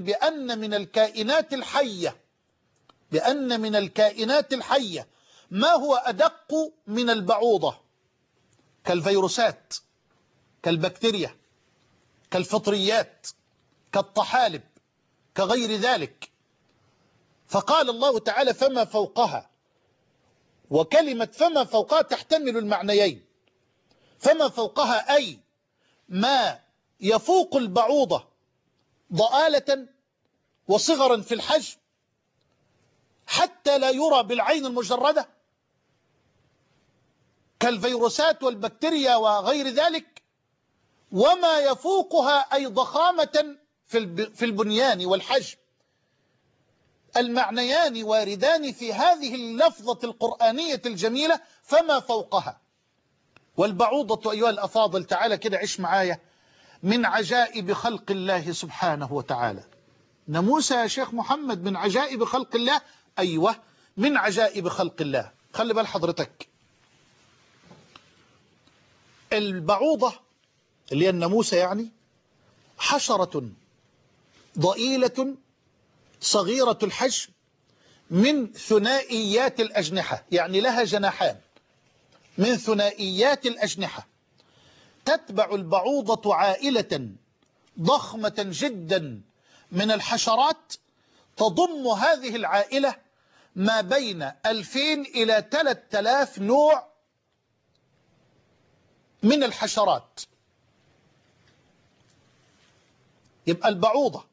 بأن من الكائنات الحية ما هو أدق من البعوضة، كالفيروسات، كالبكتيريا، كالفطريات، كالطحالب، كغير ذلك. فقال الله تعالى فما فوقها، وكلمة فما فوقها تحتمل المعنيين. فما فوقها أي ما يفوق البعوضة ضآلة وصغرا في الحجم حتى لا يرى بالعين المجردة، كالفيروسات والبكتيريا وغير ذلك، وما يفوقها أي ضخامة في البنيان والحجم. المعنيان واردان في هذه اللفظة القرآنية الجميلة فما فوقها. والبعوضة أيها الأفاضل، تعالى كده عيش معايا، من عجائب خلق الله سبحانه وتعالى. ناموسة يا شيخ محمد من عجائب خلق الله؟ أيوة، من عجائب خلق الله. خلي بال حضرتك، البعوضة اللي هي الناموسة يعني حشرة ضئيلة صغيرة الحجم من ثنائيات الأجنحة، يعني لها جناحان، من ثنائيات الأجنحة. تتبع البعوضة عائلة ضخمة جدا من الحشرات، تضم هذه العائلة ما بين 2000 إلى 3000 نوع من الحشرات. يبقى البعوضة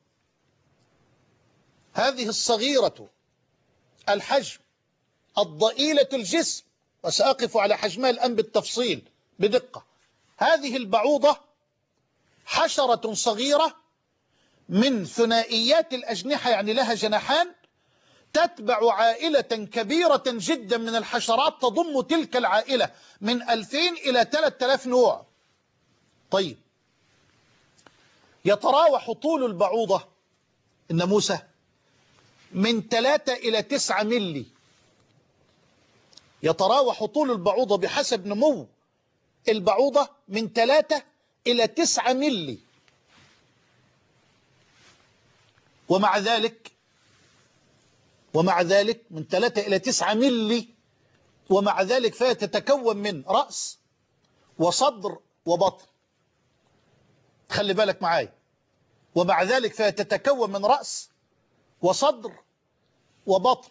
هذه الصغيرة الحجم الضئيلة الجسم، وسأقف على حجمها الآن بالتفصيل بدقة. هذه البعوضة حشرة صغيرة من ثنائيات الأجنحة، يعني لها جناحان، تتبع عائلة كبيرة جدا من الحشرات تضم تلك العائلة من 2000 إلى 3000 نوع. طيب، يتراوح طول البعوضة الناموسة من 3 إلى 9 ملي. يتراوح طول البعوضة بحسب نمو البعوضة من 3 إلى 9 ملي. ومع ذلك من 3 إلى 9 ملي، ومع ذلك فهي تتكون من رأس وصدر وبطن. خلي بالك معايا، ومع ذلك فهي تتكون من رأس وصدر وبطن.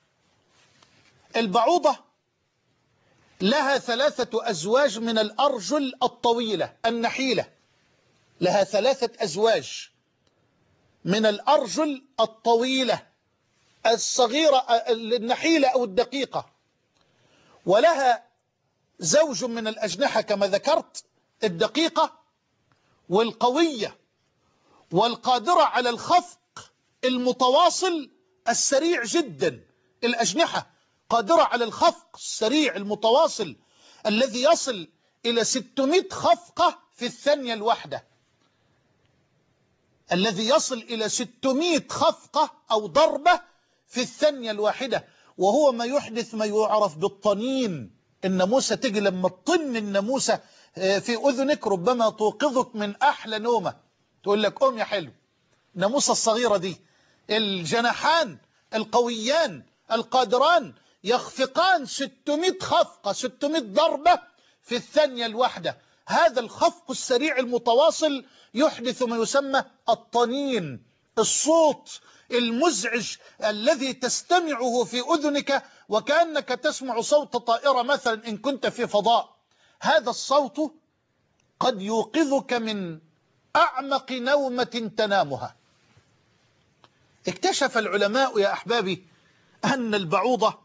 البعوضة لها 3 أزواج من الأرجل الطويلة النحيلة، لها 3 أزواج من الأرجل الطويلة الصغيرة النحيلة أو الدقيقة، ولها زوج من الأجنحة كما ذكرت، الدقيقة والقوية والقادرة على الخفق المتواصل السريع جدا. الأجنحة قادرة على الخفق السريع المتواصل الذي يصل إلى 600 خفقة في الثانية الواحدة، الذي يصل إلى 600 خفقة أو ضربة في الثانية الواحدة، وهو ما يحدث ما يعرف بالطنين. الناموسة تجي لما تطن الناموسة في أذنك ربما توقظك من أحلى نومة، تقول لك قوم يا حلو. الناموسة الصغيرة دي الجناحان القويان القادران يخفقان 600 خفقة، 600 ضربة في الثانية الواحدة. هذا الخفق السريع المتواصل يحدث ما يسمى الطنين، الصوت المزعج الذي تستمعه في أذنك وكأنك تسمع صوت طائرة مثلا إن كنت في فضاء. هذا الصوت قد يوقظك من أعمق نومة تنامها. اكتشف العلماء يا أحبابي أن البعوضة،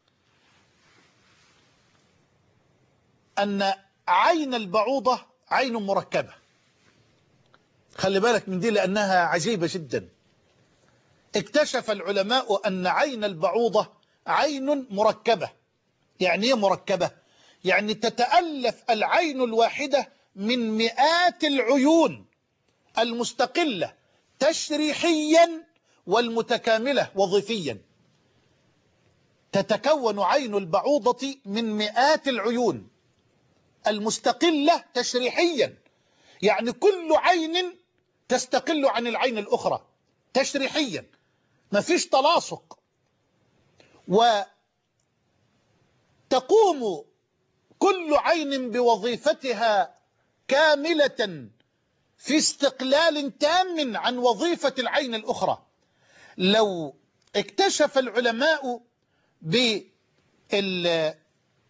أن عين البعوضة عين مركبة. خلي بالك من دي لأنها عجيبة جدا. اكتشف العلماء أن عين البعوضة عين مركبة. يعني ايه مركبة؟ يعني تتألف العين الواحدة من مئات العيون المستقلة تشريحيا والمتكاملة وظيفيا. تتكون عين البعوضة من مئات العيون المستقلة تشريحيا، يعني كل عين تستقل عن العين الأخرى تشريحيا، ما فيش تلاصق. وتقوم كل عين بوظيفتها كاملة في استقلال تام عن وظيفة العين الأخرى. لو اكتشف العلماء بالأجهزة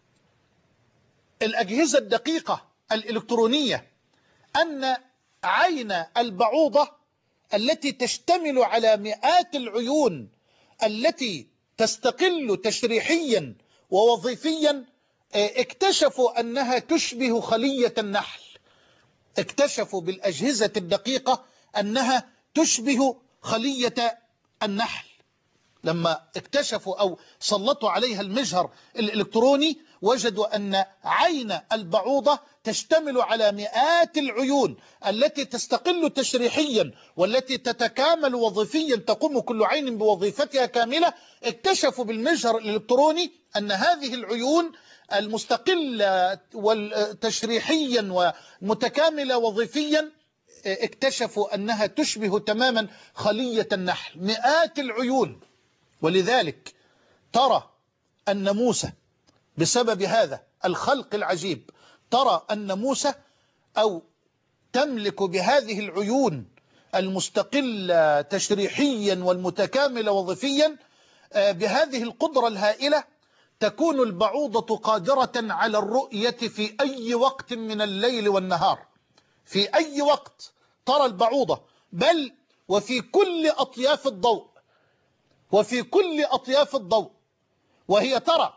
الدقيقة الإلكترونية أن عين البعوضة التي تشتمل على مئات العيون التي تستقل تشريحيا ووظيفيا، اكتشفوا أنها تشبه خلية النحل. اكتشفوا بالأجهزة الدقيقة أنها تشبه خلية النحل. لما اكتشفوا أو سلطوا عليها المجهر الإلكتروني وجدوا أن عين البعوضة تشتمل على مئات العيون التي تستقل تشريحيا والتي تتكامل وظيفيا، تقوم كل عين بوظيفتها كاملة. اكتشفوا بالمجهر الإلكتروني أن هذه العيون المستقلة والتشريحيا ومتكاملة وظيفيا اكتشفوا أنها تشبه تماما خلية النحل، مئات العيون. ولذلك ترى أن موسى بسبب هذا الخلق العجيب، ترى أن موسى أو تملك بهذه العيون المستقلة تشريحيا والمتكاملة وظيفيا، بهذه القدرة الهائلة تكون البعوضة قادرة على الرؤية في أي وقت من الليل والنهار. في أي وقت ترى البعوضة، بل وفي كل أطياف الضوء، وفي كل أطياف الضوء. وهي ترى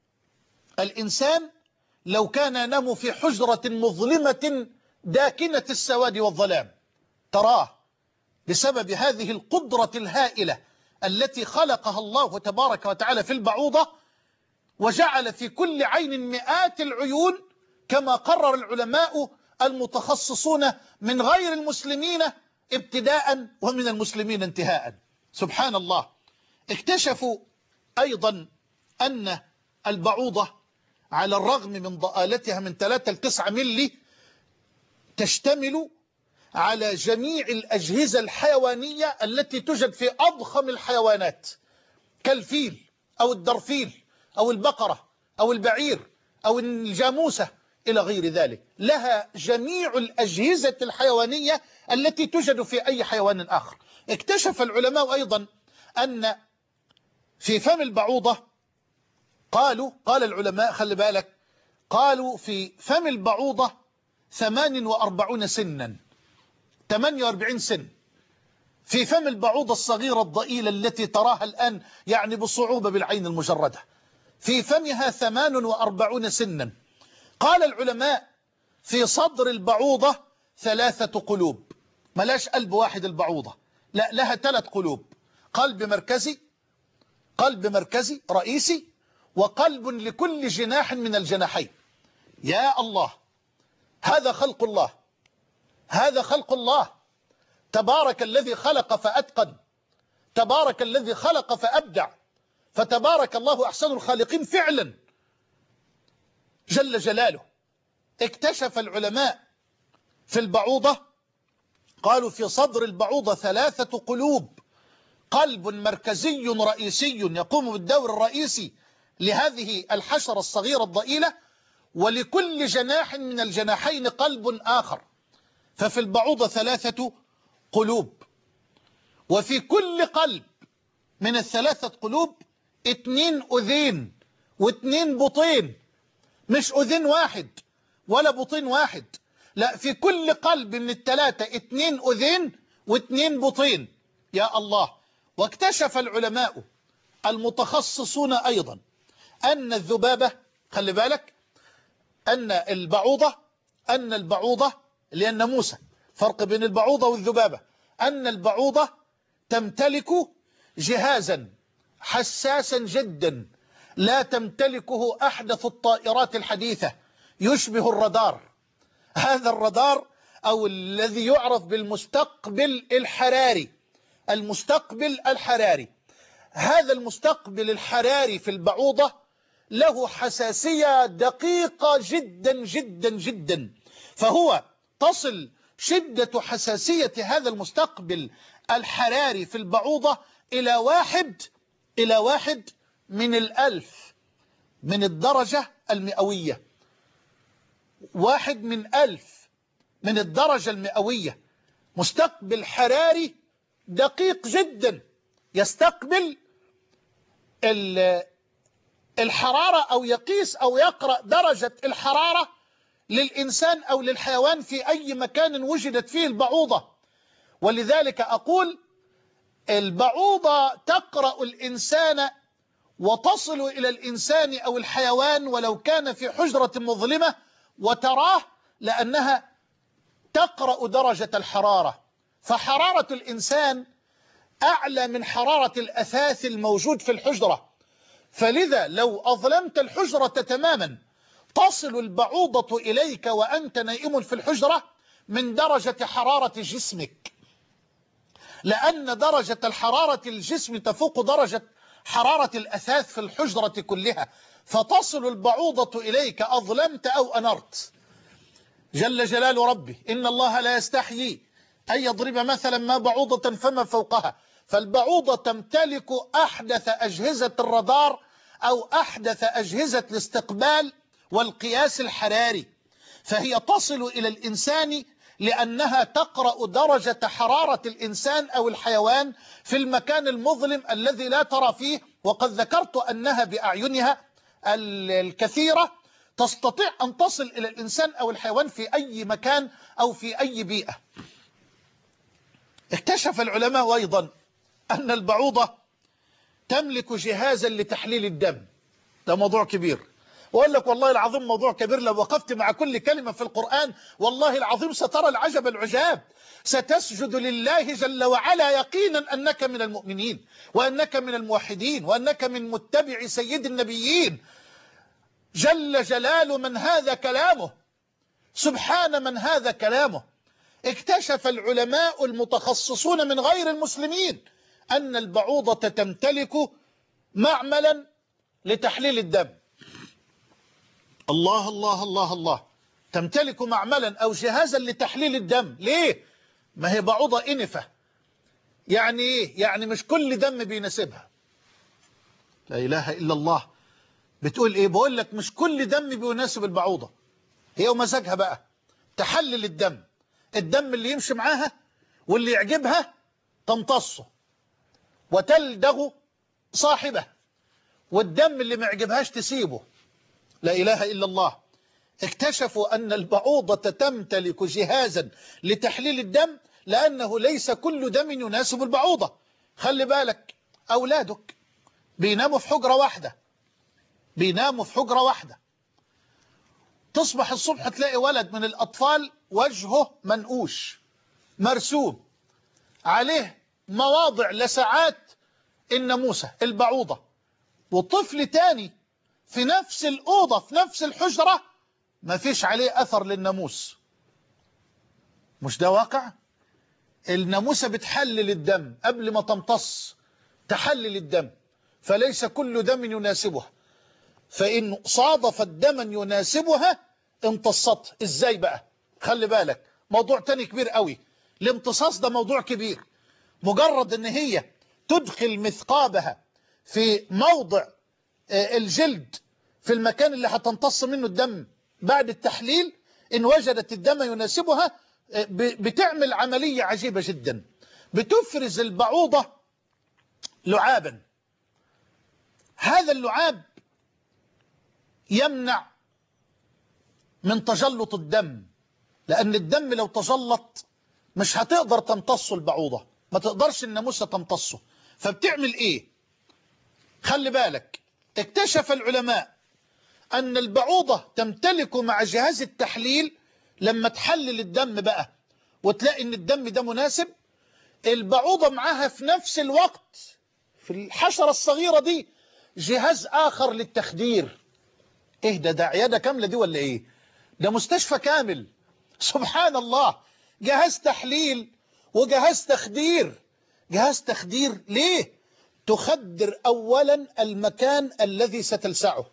الإنسان لو كان ينام في حجرة مظلمة داكنة السواد والظلام، تراه بسبب هذه القدرة الهائلة التي خلقها الله تبارك وتعالى في البعوضة، وجعل في كل عين مئات العيون كما قرر العلماء المتخصصون من غير المسلمين ابتداء ومن المسلمين انتهاء. سبحان الله. اكتشفوا أيضا أن البعوضة على الرغم من ضآلتها من 3 ل 9 ملي تشتمل على جميع الأجهزة الحيوانية التي توجد في أضخم الحيوانات كالفيل أو الدرفيل أو البقرة أو البعير أو الجاموسة إلى غير ذلك. لها جميع الأجهزة الحيوانية التي توجد في أي حيوان آخر. اكتشف العلماء أيضا أن في فم البعوضة، قال العلماء خلي بالك، قالوا في فم البعوضة 48 سنا، 48 سن في فم البعوضة الصغيرة الضئيلة التي تراها الآن يعني بصعوبة بالعين المجردة، في فمها 48 سنا. قال العلماء في صدر البعوضة 3 قلوب، ملاش قلب واحد البعوضة، لا لها 3 قلوب، قلب مركزي رئيسي، وقلب لكل جناح من الجناحين. يا الله، هذا خلق الله، هذا خلق الله. تبارك الذي خلق فأتقن، تبارك الذي خلق فأبدع، فتبارك الله أحسن الخالقين فعلا جل جلاله. اكتشف العلماء في البعوضة، قالوا في صدر البعوضة 3 قلوب، قلب مركزي رئيسي يقوم بالدور الرئيسي لهذه الحشرة الصغيرة الضئيلة، ولكل جناح من الجناحين قلب آخر. ففي البعوضة 3 قلوب، وفي كل قلب من ال3 قلوب 2 أذين و2 بطين، مش أذين واحد ولا بطين واحد، لا، في كل قلب من ال3 2 أذين و2 بطين. يا الله. واكتشف العلماء المتخصصون أيضا أن الذبابة، خلي بالك، أن البعوضة لأن موسى، فرق بين البعوضة والذبابة، أن البعوضة تمتلك جهازا حساسا جدا لا تمتلكه أحدث الطائرات الحديثة، يشبه الرادار. هذا الرادار أو الذي يعرف بالمستقبل الحراري، المستقبل الحراري. هذا المستقبل الحراري في البعوضة له حساسية دقيقة جدا جدا جدا، فهو تصل شدة حساسية هذا المستقبل الحراري في البعوضة إلى واحد من 1000 من الدرجة المئوية. 1 من 1000 من الدرجة المئوية، مستقبل حراري دقيق جدا يستقبل الحرارة أو يقيس أو يقرأ درجة الحرارة للإنسان أو للحيوان في أي مكان وجدت فيه البعوضة. ولذلك أقول البعوضة تقرأ الإنسان وتصل إلى الإنسان أو الحيوان ولو كان في حجرة مظلمة وتراه، لأنها تقرأ درجة الحرارة. فحرارة الإنسان أعلى من حرارة الأثاث الموجود في الحجرة، فلذا لو أظلمت الحجرة تماما تصل البعوضة إليك وأنت نائم في الحجرة من درجة حرارة جسمك، لأن درجة الحرارة الجسم تفوق درجة حرارة الأثاث في الحجرة كلها، فتصل البعوضة إليك أظلمت أو أنرت. جل جلال ربي إن الله لا يستحيي أن يضرب مثلا ما بعوضة فما فوقها، فالبعوضة تمتلك أحدث أجهزة الرادار أو أحدث أجهزة الاستقبال والقياس الحراري، فهي تصل إلى الإنسان لأنها تقرأ درجة حرارة الإنسان أو الحيوان في المكان المظلم الذي لا ترى فيه. وقد ذكرت أنها بأعينها الكثيرة تستطيع أن تصل إلى الإنسان أو الحيوان في أي مكان أو في أي بيئة. اكتشف العلماء أيضا أن البعوضة تملك جهازا لتحليل الدم. ده موضوع كبير، وأقول لك والله العظيم موضوع كبير، لو وقفت مع كل كلمة في القرآن والله العظيم سترى العجب العجاب، ستسجد لله جل وعلا يقينا أنك من المؤمنين وأنك من الموحدين وأنك من متبع سيد النبيين. جل جلال من هذا كلامه، سبحان من هذا كلامه. اكتشف العلماء المتخصصون من غير المسلمين أن البعوضة تمتلك معملا لتحليل الدم. الله الله الله الله، تمتلك معملا أو جهازا لتحليل الدم. ليه؟ ما هي بعوضة إنفة. يعني إيه؟ يعني مش كل دم بيناسبها. لا إله إلا الله. بتقول إيه؟ بقول لك مش كل دم بيناسب البعوضة، هي ومزاجها بقى تحلل الدم. الدم اللي يمشي معاها واللي يعجبها تمتصه وتلدغ صاحبه، والدم اللي ما يعجبهاش تسيبه. لا إله إلا الله. اكتشفوا أن البعوضة تمتلك جهازا لتحليل الدم لأنه ليس كل دم يناسب البعوضة. خلي بالك، أولادك بيناموا في حجرة واحدة، تصبح الصبح تلاقي ولد من الأطفال وجهه منقوش مرسوم عليه مواضع لسعات الناموسة البعوضة، وطفل تاني في نفس الأوضة في نفس الحجرة ما فيش عليه أثر للناموس. مش ده واقع؟ الناموسة بتحلل الدم قبل ما تمتص، تحلل الدم، فليس كل دم يناسبها، فإن صادفت دما يناسبها امتصته. ازاي بقى؟ خلي بالك، موضوع تاني كبير قوي. الامتصاص ده موضوع كبير. مجرد ان هي تدخل مثقابها في موضع الجلد في المكان اللي هتمتص منه الدم بعد التحليل، إن وجدت الدم يناسبها بتعمل عملية عجيبة جدا. بتفرز البعوضة لعابا، هذا اللعاب يمنع من تجلط الدم، لأن الدم لو تجلط مش هتقدر تمتصه البعوضة، ما تقدرش الناموسة تمتصه. فبتعمل إيه؟ خلي بالك، اكتشف العلماء أن البعوضة تمتلك مع جهاز التحليل لما تحلل الدم بقى وتلاقي أن الدم ده مناسب، البعوضة معاها في نفس الوقت في الحشرة الصغيرة دي جهاز آخر للتخدير. إيه ده عيادة كاملة دي ولا إيه؟ ده مستشفى كامل. سبحان الله، جهاز تحليل وجهاز تخدير جهاز تخدير. ليه؟ تخدر أولا المكان الذي ستلسعه،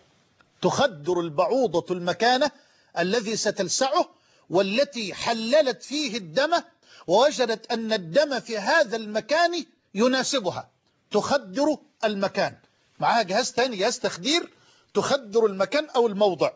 تخدر البعوضة المكان الذي ستلسعه والتي حللت فيه الدم ووجدت أن الدم في هذا المكان يناسبها، تخدر المكان. معها جهاز ثاني، جهاز تخدير، تخدر المكان أو الموضع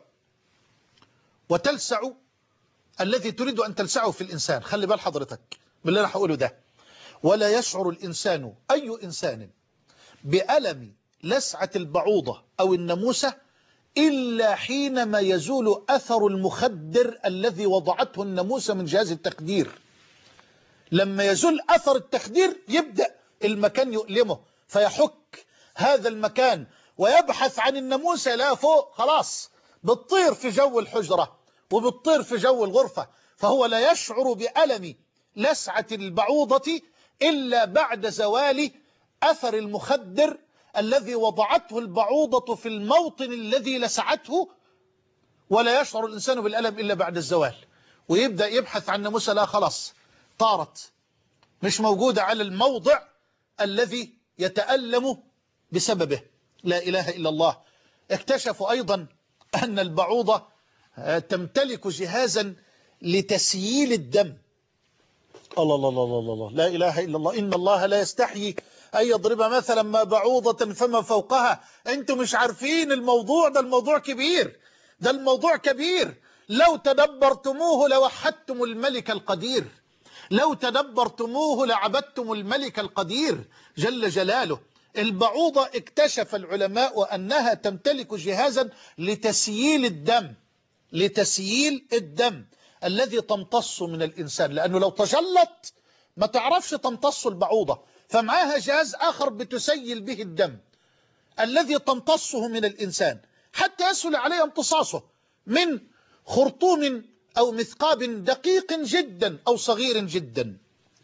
وتلسع الذي تريد أن تلسعه في الإنسان. خلي بال حضرتك باللي أنا هقوله ده. ولا يشعر الإنسان، أي إنسان، بألم لسعة البعوضة أو الناموسة إلا حينما يزول أثر المخدر الذي وضعته الناموسة من جهاز التخدير. لما يزول أثر التخدير يبدأ المكان يؤلمه، فيحك هذا المكان ويبحث عن الناموسة، لا فوق خلاص بتطير في جو الحجرة وبتطير في جو الغرفة. فهو لا يشعر بألم لسعة البعوضة إلا بعد زوال أثر المخدر الذي وضعته البعوضة في الموطن الذي لسعته. ولا يشعر الإنسان بالألم إلا بعد الزوال، ويبدأ يبحث عن ناموسة، لا خلاص طارت، مش موجودة على الموضع الذي يتألم بسببه. لا إله إلا الله. اكتشفوا أيضا أن البعوضة تمتلك جهازا لتسييل الدم. الله الله الله الله الله، لا إله إلا الله. إن الله لا يستحيي أن يضرب مثلا ما بعوضة فما فوقها. أنتم مش عارفين الموضوع ده، الموضوع كبير، ده الموضوع كبير. لو تدبرتموه لوحدتم الملك القدير، لو تدبرتموه لعبدتم الملك القدير جل جلاله. البعوضة اكتشف العلماء أنها تمتلك جهازا لتسييل الدم، لتسييل الدم الذي تمتص من الإنسان، لأنه لو تجلط ما تعرفش تمتص البعوضة، فمعها جهاز آخر بتسيل به الدم الذي تمتصه من الإنسان حتى يسهل عليه امتصاصه من خرطوم أو مثقاب دقيق جدا أو صغير جدا.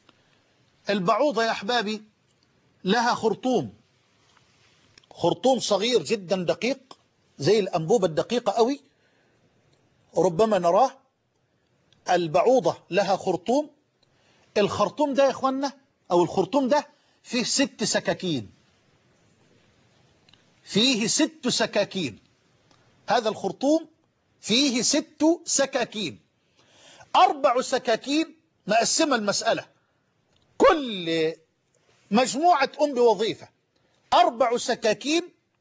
البعوضة يا أحبابي لها خرطوم، خرطوم صغير جدا دقيق زي الأنبوبة الدقيقة قوي، ربما نراه. البعوضة لها خرطوم، الخرطوم ده يا إخوانا أو الخرطوم ده فيه 6 سكاكين، فيه 6 سكاكين. هذا الخرطوم فيه 6 سكاكين، 4 سكاكين مقسمة المسألة، كل مجموعة تقوم بوظيفة. 4 سكاكين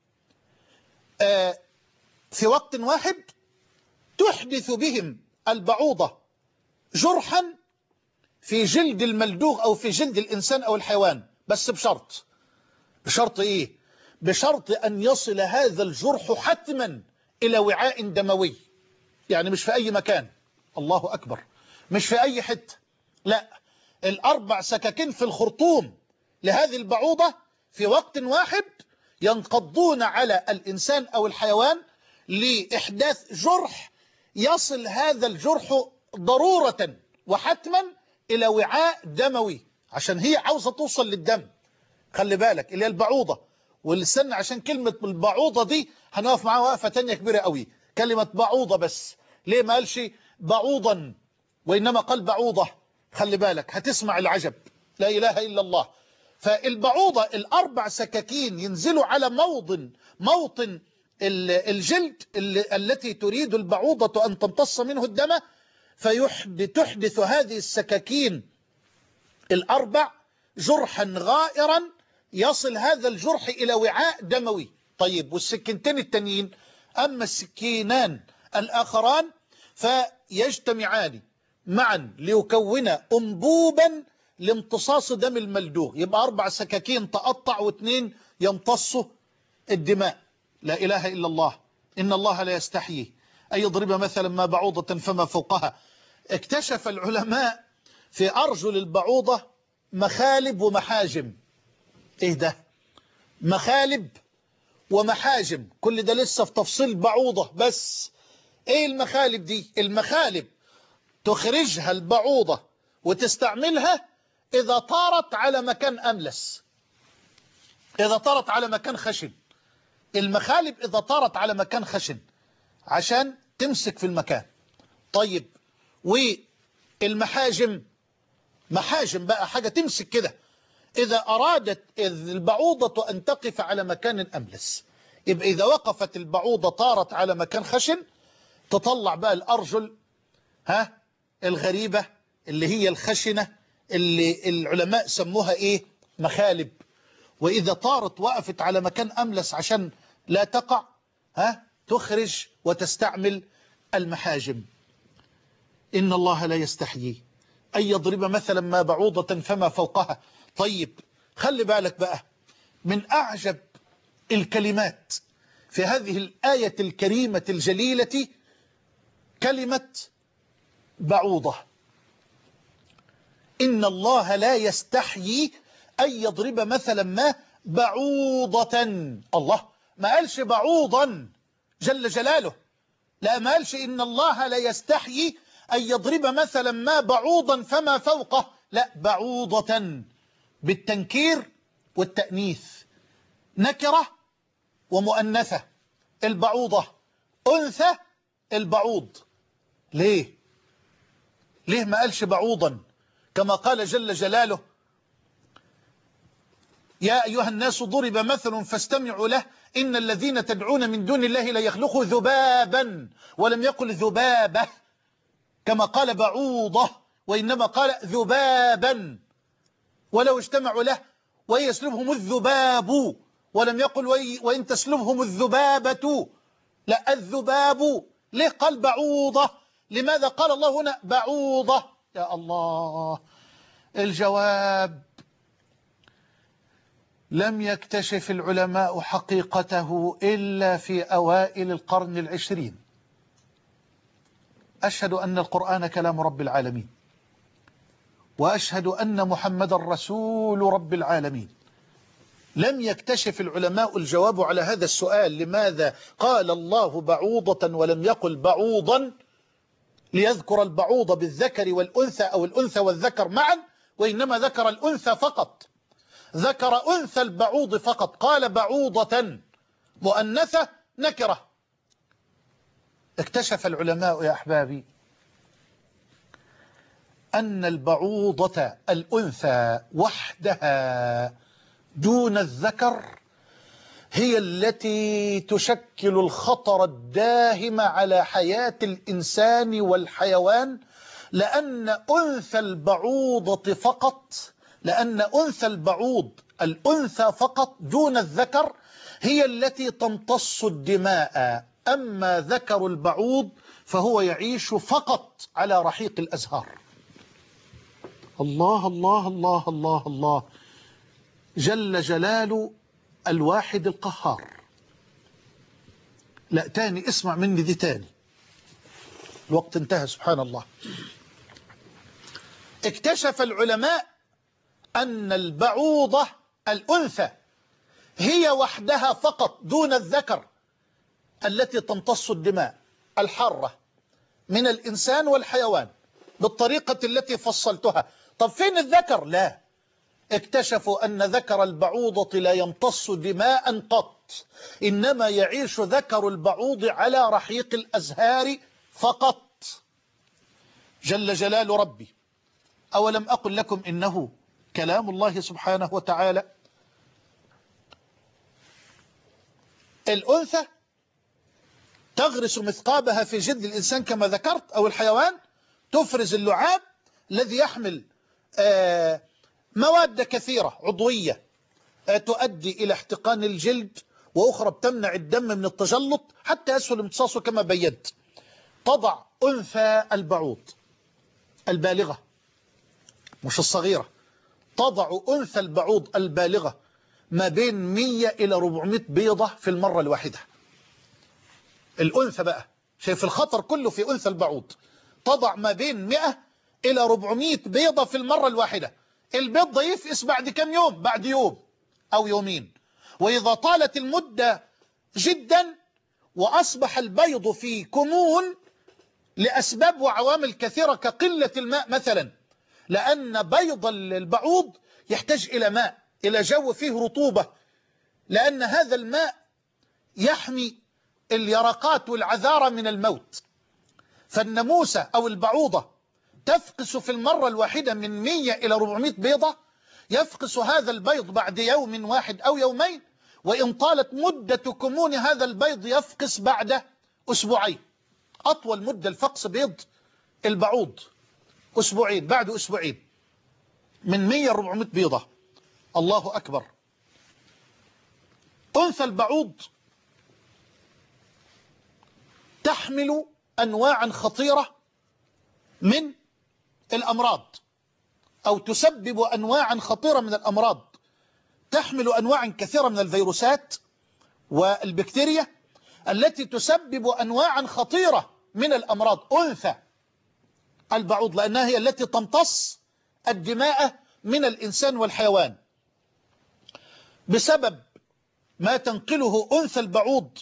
في وقت واحد تحدث بهم البعوضة جرحا في جلد الملدوغ أو في جلد الإنسان أو الحيوان، بس بشرط. بشرط إيه؟ بشرط أن يصل هذا الجرح حتما إلى وعاء دموي، يعني مش في أي مكان. الله أكبر، مش في أي حتة، لا، 4 سكاكين في الخرطوم لهذه البعوضة في وقت واحد ينقضون على الإنسان أو الحيوان لإحداث جرح، يصل هذا الجرح ضرورة وحتما إلى وعاء دموي، عشان هي عاوزة توصل للدم. خلي بالك اللي هي البعوضة واللسان، عشان كلمة البعوضة دي هنقف معاها وقفة تانية كبيرة قوي. كلمة بعوضة بس، ليه ما قالش بعوضا وإنما قال بعوضة؟ خلي بالك هتسمع العجب، لا إله إلا الله. فالبعوضة 4 سكاكين ينزلوا على موطن الجلد التي تريد البعوضة أن تمتص منه الدم، فتحدث هذه السكاكين 4 جرحا غائرا يصل هذا الجرح إلى وعاء دموي. طيب والسكينتين التانيين، أما السكينان الآخران فيجتمعان معا ليكون أنبوبا لامتصاص دم الملدوغ. يبقى 4 سكاكين تقطع و2 يمتصوا الدماء. لا إله إلا الله. إن الله لا يستحيي أن يضرب مثلا ما بعوضة فما فوقها. اكتشف العلماء في أرجل البعوضة مخالب ومحاجم. إيه ده؟ مخالب ومحاجم، كل ده لسه في تفصيل بعوضة. بس إيه المخالب دي؟ المخالب تخرجها البعوضة وتستعملها إذا طارت على مكان أملس، إذا طارت على مكان خشن. المخالب إذا طارت على مكان خشن عشان تمسك في المكان. طيب والمحاجم، محاجم بقى حاجة تمسك كده، إذا أرادت البعوضة أن تقف على مكان أملس، يبقى إذا وقفت البعوضة طارت على مكان خشن، تطلع بقى الأرجل الغريبة اللي هي الخشنة، اللي العلماء سموها إيه؟ مخالب. وإذا طارت وقفت على مكان أملس عشان لا تقع، تخرج وتستعمل المحاجم. إن الله لا يستحيي أن يضرب مثلا ما بعوضة فما فوقها. طيب خلي بالك بقى من أعجب الكلمات في هذه الآية الكريمة الجليلة كلمة بعوضة. إن الله لا يستحيي أن يضرب مثلا ما بعوضة. الله ما قالش بعوضا جل جلاله، لا، ما قالش إن الله لا يستحيي أن يضرب مثلا ما بعوضا فما فوقه، لا، بعوضة بالتنكير والتأنيث، نكرة ومؤنثة. البعوضة أنثى البعوض. ليه ما قالش بعوضا؟ كما قال جل جلاله: يا أيها الناس ضرب مثل فاستمعوا له إن الذين تدعون من دون الله لا يخلقوا ذبابا، ولم يقل ذبابة كما قال بعوضة، وإنما قال ذبابا. ولو اجتمعوا له ويسلبهم الذباب، ولم يقل وإن تسلبهم الذبابة، لا، الذباب. ليه قال بعوضة؟ لماذا قال الله هنا بعوضة؟ يا الله، الجواب: لم يكتشف العلماء حقيقته إلا في أوائل القرن العشرين. أشهد أن القرآن كلام رب العالمين، وأشهد أن محمد رسول رب العالمين. لم يكتشف العلماء الجواب على هذا السؤال: لماذا قال الله بعوضة ولم يقل بعوضا، ليذكر البعوض بالذكر والأنثى أو الأنثى والذكر معا، وإنما ذكر الأنثى فقط، ذكر أنثى البعوض فقط، قال بعوضة مؤنثة نكرة. اكتشف العلماء يا أحبابي أن البعوضة الأنثى وحدها دون الذكر هي التي تشكل الخطر الداهم على حياة الإنسان والحيوان، لأن أنثى البعوضة فقط، لأن أنثى البعوض الأنثى فقط دون الذكر هي التي تمتص الدماء، أما ذكر البعوض فهو يعيش فقط على رحيق الأزهار. الله الله الله الله الله، جل جلال الواحد القهار. لا، تاني، اسمع مني دي تاني، الوقت انتهى سبحان الله. اكتشف العلماء أن البعوضة الأنثى هي وحدها فقط دون الذكر التي تمتص الدماء الحارة من الإنسان والحيوان بالطريقة التي فصلتها. طب فين الذكر؟ لا، اكتشفوا أن ذكر البعوضة لا يمتص دماء قط، إنما يعيش ذكر البعوض على رحيق الأزهار فقط. جل جلال ربي: أولم أقل لكم إنه كلام الله سبحانه وتعالى. الأنثى تغرس مثقابها في جلد الإنسان كما ذكرت، أو الحيوان، تفرز اللعاب الذي يحمل مواد كثيرة عضوية تؤدي إلى احتقان الجلد، وأخرى بتمنع الدم من التجلط حتى يسهل امتصاصه كما بينت. تضع أنثى البعوض البالغة مش الصغيرة، تضع أنثى البعوض البالغة ما بين 100 إلى 400 بيضة في المرة الواحدة. الأنثى بقى، شايف الخطر كله في أنثى البعوض، تضع ما بين 100 إلى 400 بيضة في المرة الواحدة. البيض ده يفقس بعد كم يوم؟ بعد يوم أو يومين. وإذا طالت المدة جدا وأصبح البيض في كمون لأسباب وعوامل كثيرة كقلة الماء مثلا، لأن بيض البعوض يحتاج إلى ماء، إلى جو فيه رطوبة، لأن هذا الماء يحمي اليرقات والعذارة من الموت. فالناموسة أو البعوضة تفقس في المرة الواحدة من 100 إلى 400 بيضة، يفقس هذا البيض بعد يوم واحد أو يومين، وإن طالت مدة كمون هذا البيض يفقس بعد أسبوعين. أطول مدة الفقس بيض البعوض أسبوعين، بعد أسبوعين من 100 ل 400 بيضة. الله أكبر. أنثى البعوض تحمل أنواعا خطيرة من الأمراض، أو تسبب أنواعا خطيرة من الأمراض، تحمل أنواعا كثيرة من الفيروسات والبكتيريا التي تسبب أنواعا خطيرة من الأمراض. أنثى البعوض لأنها هي التي تمتص الدماء من الإنسان والحيوان. بسبب ما تنقله أنثى البعوض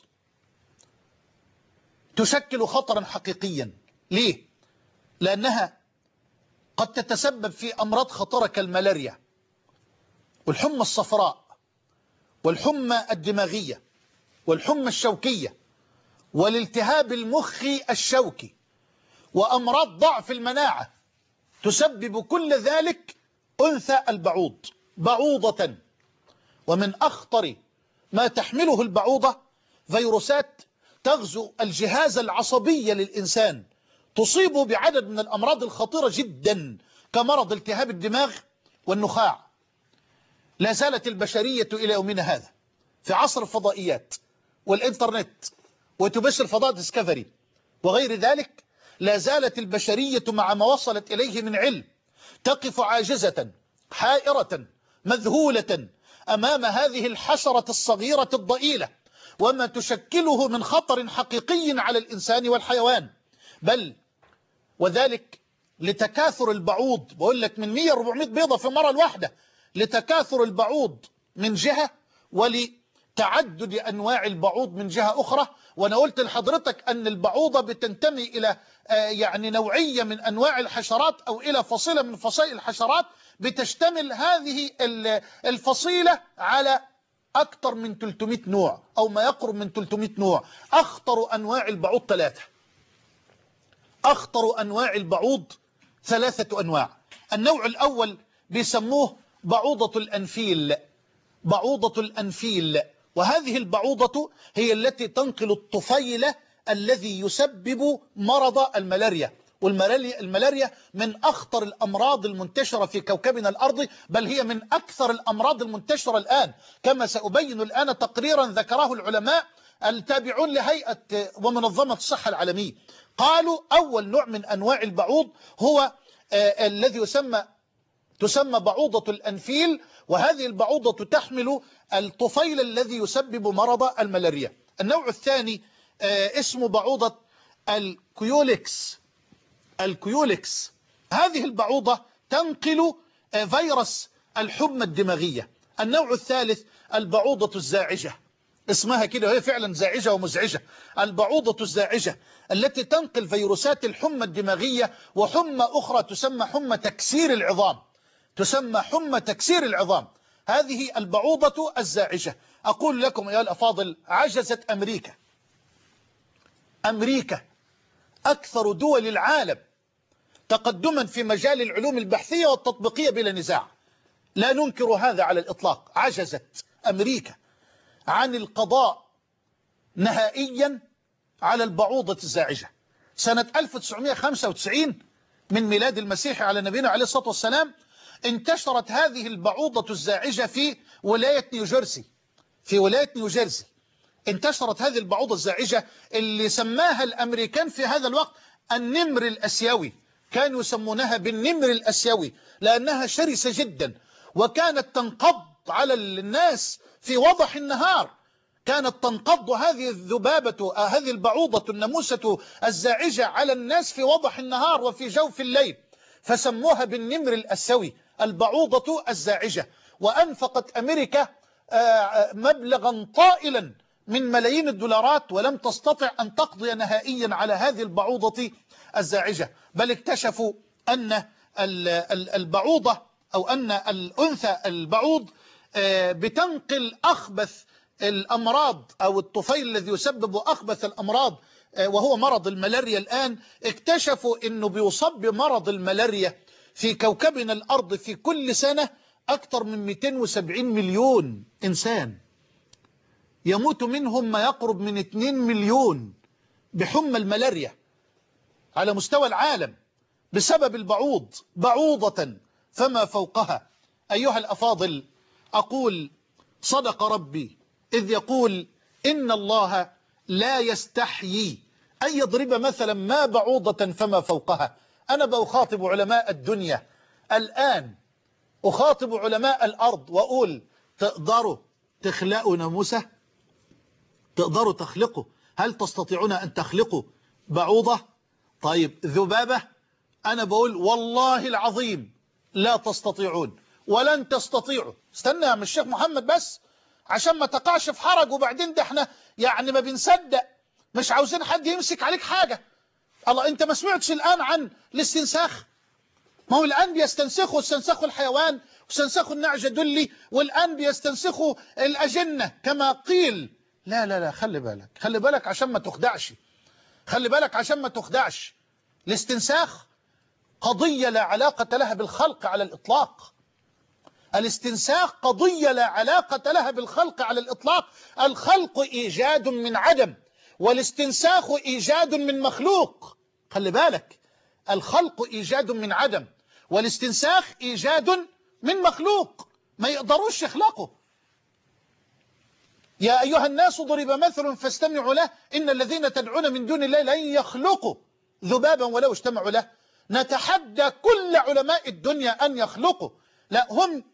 تشكل خطرا حقيقيا. ليه؟ لأنها قد تتسبب في أمراض خطرة كالملاريا والحمى الصفراء والحمى الدماغية والحمى الشوكية والالتهاب المخي الشوكي وأمراض ضعف المناعة. تسبب كل ذلك أنثى البعوض بعوضة. ومن أخطر ما تحمله البعوضة فيروسات تغزو الجهاز العصبي للإنسان، تصيبه بعدد من الأمراض الخطيرة جدا كمرض التهاب الدماغ والنخاع. لا زالت البشرية إلى يومنا هذا في عصر الفضائيات والإنترنت وتبث الفضاء ديسكفري وغير ذلك، لا زالت البشرية مع ما وصلت إليه من علم تقف عاجزة حائرة مذهولة أمام هذه الحشرة الصغيرة الضئيلة وما تشكله من خطر حقيقي على الإنسان والحيوان. بل وذلك لتكاثر البعوض، بقول لك من 100 ل 400 بيضة في المرة الواحدة، لتكاثر البعوض من جهة ولتعدد أنواع البعوض من جهة أخرى. وأنا قلت لحضرتك أن البعوضة بتنتمي إلى يعني نوعية من أنواع الحشرات أو إلى فصيلة من فصائل الحشرات بتشتمل هذه الفصيلة على أكثر من 300 نوع أو ما يقرب من 300 نوع. أخطر أنواع البعوض 3. أخطر أنواع البعوض 3 أنواع. النوع الأول بيسموه بعوضة الأنفيل. بعوضة الأنفيل، وهذه البعوضة هي التي تنقل الطفيل الذي يسبب مرض الملاريا. والملاريا من أخطر الأمراض المنتشرة في كوكبنا الأرضي، بل هي من أكثر الأمراض المنتشرة الآن، كما سأبين الآن تقريرا ذكره العلماء التابعون لهيئة ومنظمة الصحة العالمية. قالوا أول نوع من أنواع البعوض هو الذي تسمى بعوضة الأنفيل، وهذه البعوضة تحمل الطفيل الذي يسبب مرض الملاريا. النوع الثاني اسمه بعوضة الكيوليكس. الكيوليكس هذه البعوضة تنقل فيروس الحمى الدماغية. النوع الثالث البعوضة الزاعجة، اسمها كده وهي فعلا زاعجة ومزعجة. البعوضة الزاعجة التي تنقل فيروسات الحمى الدماغية وحمى أخرى تسمى حمى تكسير العظام. تسمى حمى تكسير العظام. هذه البعوضة الزاعجة. أقول لكم أيها الأفاضل، عجزت أمريكا. أمريكا أكثر دول العالم تقدما في مجال العلوم البحثية والتطبيقية بلا نزاع، لا ننكر هذا على الإطلاق. عجزت أمريكا عن القضاء نهائيا على البعوضة الزاعجة. سنة 1995 من ميلاد المسيح على نبينا عليه الصلاة والسلام انتشرت هذه البعوضة الزاعجة في ولاية نيوجيرسي. في ولاية نيوجيرسي انتشرت هذه البعوضة الزاعجة اللي سماها الأمريكان في هذا الوقت النمر الأسيوي. كانوا يسمونها بالنمر الأسيوي لأنها شرسة جدا، وكانت تنقض على الناس في وضح النهار. كانت تنقض هذه الذبابة، هذه البعوضة الناموسة الزاعجة على الناس في وضح النهار وفي جوف الليل، فسموها بالنمر الأسيوي البعوضة الزاعجة. وأنفقت أمريكا مبلغا طائلا من ملايين الدولارات ولم تستطع أن تقضي نهائيا على هذه البعوضة الزاعجة. بل اكتشفوا أن البعوضة أو أن الأنثى البعوض بتنقل أخبث الأمراض أو الطفيل الذي يسبب أخبث الأمراض وهو مرض الملاريا. الآن اكتشفوا أنه بيصاب بمرض الملاريا في كوكبنا الأرض في كل سنة أكثر من 270 مليون إنسان، يموت منهم ما يقرب من 2 مليون بحمى الملاريا على مستوى العالم بسبب البعوض، بعوضة فما فوقها. أيها الأفاضل، أقول صدق ربي إذ يقول إن الله لا يستحيي أن يضرب مثلا ما بعوضة فما فوقها. أنا بأخاطب علماء الدنيا الآن، أخاطب علماء الأرض وأقول تقدروا تخلقوا ناموسة؟ تقدروا تخلقوا؟ هل تستطيعون أن تخلقوا بعوضة؟ طيب ذبابة؟ أنا بقول والله العظيم لا تستطيعون ولن تستطيعوا. استنى يا عم الشيخ محمد بس عشان ما تقعش في حرج، وبعدين ده احنا يعني ما بنصدق، مش عاوزين حد يمسك عليك حاجة. الله، انت ما سمعتش الآن عن الاستنساخ؟ ما هو الآن بيستنسخوا الحيوان واستنسخوا النعجة دلي، والآن بيستنسخوا الأجنة كما قيل. لا لا لا، خلي بالك، خلي بالك عشان ما تخدعش، خلي بالك عشان ما تخدعش. الاستنساخ قضية لا علاقة لها بالخلق على الإطلاق. الاستنساخ قضية لا علاقة لها بالخلق على الإطلاق. الخلق إيجاد من عدم، والاستنساخ إيجاد من مخلوق. خلي بالك، الخلق إيجاد من عدم، والاستنساخ إيجاد من مخلوق، ما يقدروش يخلقوا. يا أيها الناس ضرب مثل فاستمعوا له إن الذين تدعون من دون الله لن يخلقوا ذبابا ولو اجتمعوا له. نتحدى كل علماء الدنيا أن يخلقوا، لا، هم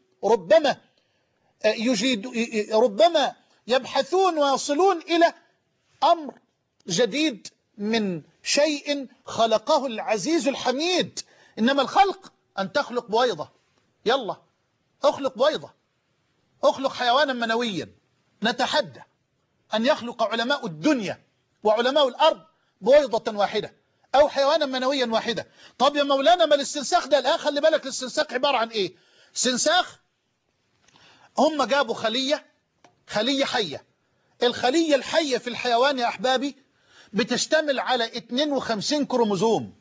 ربما يبحثون ويصلون إلى أمر جديد من شيء خلقه العزيز الحميد. إنما الخلق أن تخلق بويضة، يلا اخلق بويضة، اخلق حيوانا منويا. نتحدى أن يخلق علماء الدنيا وعلماء الأرض بويضة واحدة أو حيوانا منويا واحدة. طب يا مولانا ما الاستنساخ ده؟ لا، خلي بالك، الاستنساخ عبارة عن إيه؟ استنساخ هم جابوا خلية حية. الخلية الحية في الحيوان يا أحبابي بتشتمل على 52 كروموزوم.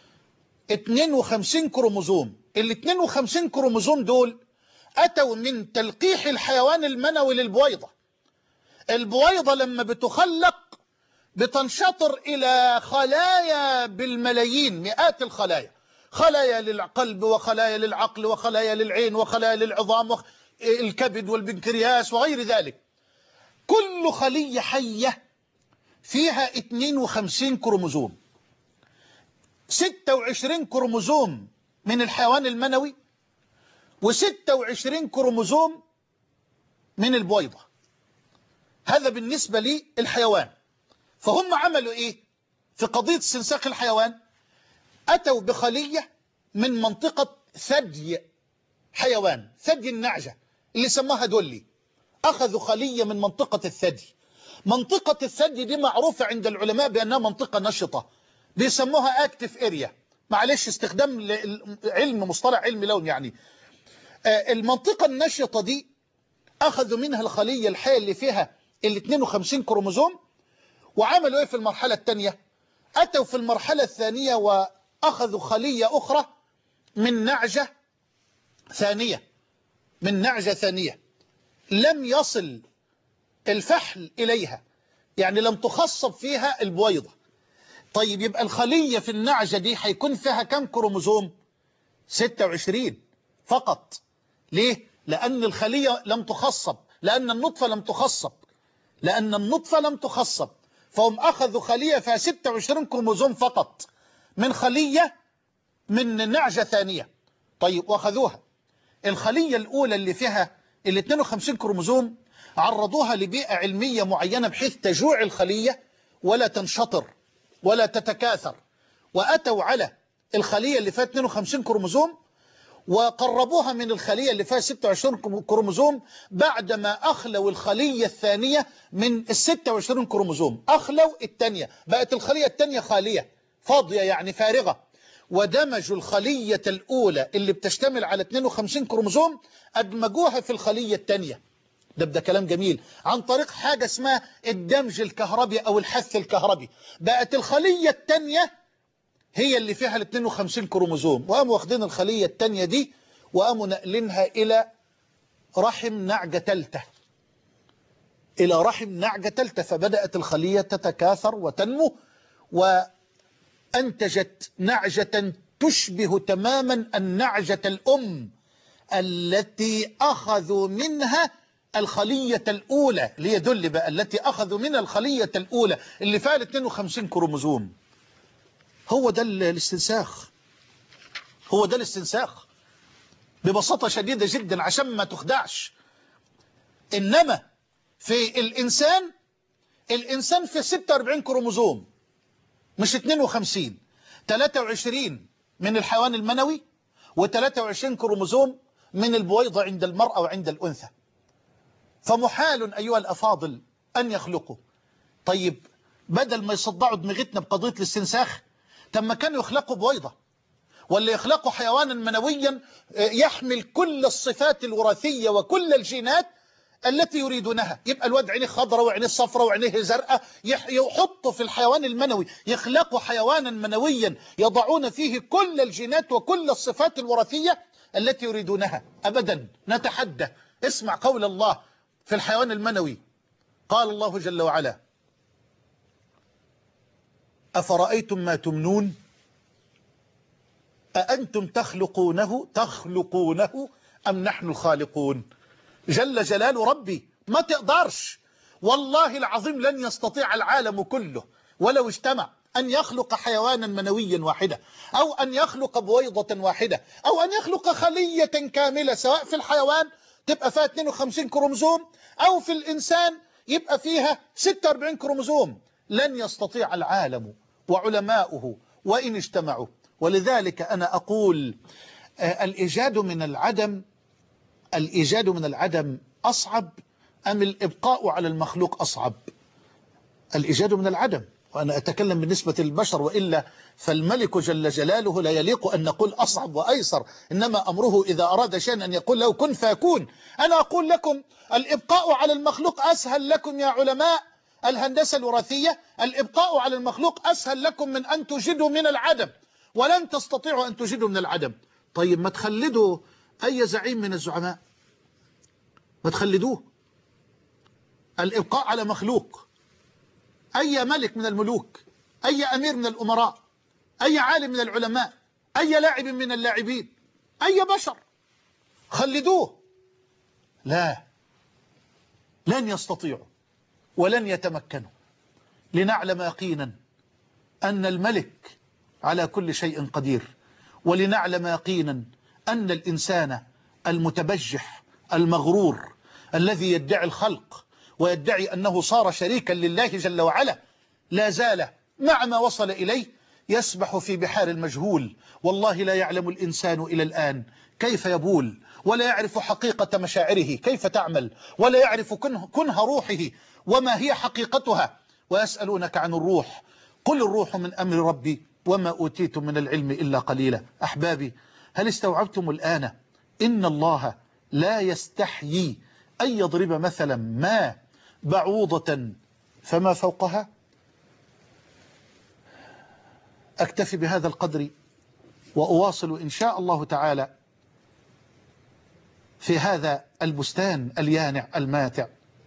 52 كروموزوم. ال 52 كروموزوم دول أتوا من تلقيح الحيوان المنوي للبويضة. البويضة لما بتخلق بتنشطر إلى خلايا بالملايين، مئات الخلايا، خلايا للقلب وخلايا للعقل وخلايا للعين وخلايا للعظام والكبد والبنكرياس وغير ذلك. كل خلية حية فيها 52 كروموزوم. 26 كروموزوم من الحيوان المنوي و26 كروموزوم من البويضة. هذا بالنسبة للحيوان. فهم عملوا إيه في قضية استنساخ الحيوان؟ أتوا بخلية من منطقة ثدي حيوان، ثدي النعجة اللي سماها دولي. أخذوا خلية من منطقة الثدي. منطقة الثدي دي معروفة عند العلماء بأنها منطقة نشطة، بيسموها اكتف اريا. معلش استخدام علم، مصطلح علمي لون يعني. المنطقة النشطة دي أخذوا منها الخلية الحية اللي فيها ال 52 كروموزوم، وعملوا إيه في المرحلة الثانية؟ أتوا في المرحلة الثانية وأخذوا خلية أخرى من نعجة ثانية، لم يصل الفحل إليها، يعني لم تخصب فيها البويضة. طيب يبقى الخلية في النعجة دي هيكون فيها كم كروموزوم؟ 26 فقط. ليه؟ لأن الخلية لم تخصب، لأن النطفة لم تخصب، فهم أخذوا خلية فيها 26 كروموزوم فقط من خلية من نعجة ثانية. طيب وأخذوها الخلية الأولى اللي فيها ال 52 كروموزوم، عرضوها لبيئة علمية معينة بحيث تجوع الخلية ولا تنشطر ولا تتكاثر، وأتوا على الخلية اللي فيها 52 كروموزوم وقربوها من الخلية اللي فيها 26 كروموزوم بعدما أخلوا الخلية الثانية من ال 26 كروموزوم. أخلوا الثانية، بقت الخلية الثانية خالية فاضية يعني فارغة، ودمجوا الخلية الأولى اللي بتشتمل على 52 كروموزوم أدمجوها في الخلية الثانية. ده كلام جميل، عن طريق حاجة اسمها الدمج الكهربي أو الحث الكهربي. بقت الخلية الثانية هي اللي فيها ال 52 كروموزوم، وقاموا واخدين الخلية الثانية دي وقاموا نقلينها إلى رحم نعجة تلته، إلى رحم نعجة تلته، فبدأت الخلية تتكاثر وتنمو وأنتجت نعجة تشبه تماما النعجة الأم التي أخذوا منها الخلية الأولى، ليدل بقى التي أخذوا منها الخلية الأولى اللي فيها 52 كروموزوم. هو ده الاستنساخ، هو ده الاستنساخ ببساطة شديدة جدا عشان ما تخدعش. إنما في الإنسان في 46 كروموزوم مش 52، 23 من الحيوان المنوي و23 كروموزوم من البويضة عند المرأة وعند الأنثى. فمحال أيها الأفاضل أن يخلقوا. طيب بدل ما يصدعوا دماغتنا بقضية الاستنساخ، تم كانوا يخلقوا بويضة ولا يخلقوا حيوانا منويا يحمل كل الصفات الوراثية وكل الجينات التي يريدونها. يبقى الواد عينيه خضراء وعينيه صفراء وعينيه زرقاء، يحطوا في الحيوان المنوي، يخلقوا حيوانا منويا يضعون فيه كل الجينات وكل الصفات الوراثية التي يريدونها. أبدا، نتحدى. اسمع قول الله في الحيوان المنوي. قال الله جل وعلا: أفرأيتم ما تمنون أأنتم تخلقونه أم نحن الخالقون. جل جلال ربي، ما تقدرش والله العظيم، لن يستطيع العالم كله ولو اجتمع أن يخلق حيوانا منويا واحدة، أو أن يخلق بويضة واحدة، أو أن يخلق خلية كاملة، سواء في الحيوان تبقى فيها 52 كروموزوم أو في الإنسان يبقى فيها 46 كروموزوم. لن يستطيع العالم وعلماؤه وإن اجتمعوا. ولذلك أنا أقول الإيجاد من العدم أصعب أم الإبقاء على المخلوق أصعب؟ الإيجاد من العدم، وأنا أتكلم بالنسبة للبشر، وإلا فالملك جل جلاله لا يليق أن نقول أصعب وأيسر، إنما أمره إذا أراد شيئا أن يقول له كن فيكون. أنا أقول لكم الإبقاء على المخلوق أسهل لكم يا علماء الهندسة الوراثية، الإبقاء على المخلوق أسهل لكم من أن تجدوا من العدم، ولن تستطيعوا أن تجدوا من العدم. طيب ما تخلدوا أي زعيم من الزعماء، ما تخلدوه. الإبقاء على مخلوق، أي ملك من الملوك، أي أمير من الأمراء، أي عالم من العلماء، أي لاعب من اللاعبين، أي بشر، خلدوه. لا، لن يستطيعوا ولن يتمكنوا، لنعلم يقينا أن الملك على كل شيء قدير، ولنعلم يقينا أن الإنسان المتبجح المغرور الذي يدعي الخلق ويدعي أنه صار شريكا لله جل وعلا لا زال مع ما وصل إليه يسبح في بحار المجهول. والله لا يعلم الإنسان إلى الآن كيف يبول، ولا يعرف حقيقة مشاعره كيف تعمل، ولا يعرف كنه روحه وما هي حقيقتها. ويسألونك عن الروح، قل الروح من أمر ربي وما أوتيتم من العلم إلا قليلا. أحبابي، هل استوعبتم الآن إن الله لا يستحيي أن يضرب مثلا ما بعوضة فما فوقها؟ أكتفي بهذا القدر وأواصل إن شاء الله تعالى في هذا البستان اليانع الماتع،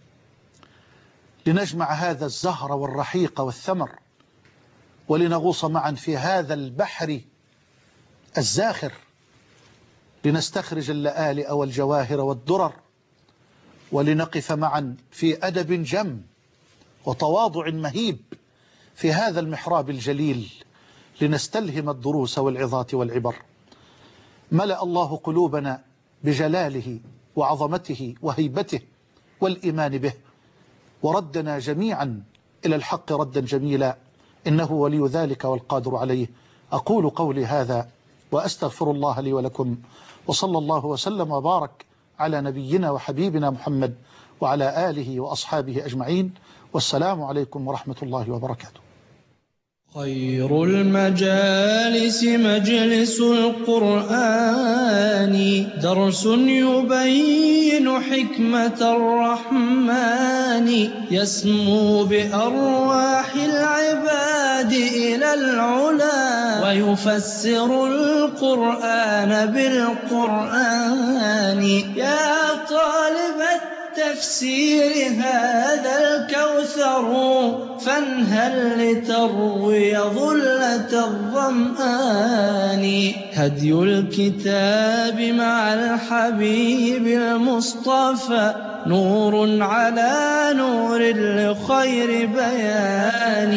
لنجمع هذا الزهر والرحيق والثمر، ولنغوص معا في هذا البحر الزاخر، لنستخرج اللآلئ والجواهر والدرر، ولنقف معا في أدب جم وتواضع مهيب في هذا المحراب الجليل، لنستلهم الدروس والعظات والعبر. ملأ الله قلوبنا بجلاله وعظمته وهيبته والإيمان به، وردنا جميعا إلى الحق ردا جميلا، إنه ولي ذلك والقادر عليه. أقول قولي هذا وأستغفر الله لي ولكم، وصلى الله وسلم وبارك على نبينا وحبيبنا محمد وعلى آله وأصحابه أجمعين، والسلام عليكم ورحمة الله وبركاته. خير المجالس مجلس القرآن، درس يبين حكمة الرحمن، يسمو بأرواح العباد إلى العلا ويفسر القرآن بالقرآن. يا طالب التفسير هذا الكوثر فانهل لتروي ظلة الظمآن. هدي الكتاب مع الحبيب المصطفى نور على نور لخير بيان.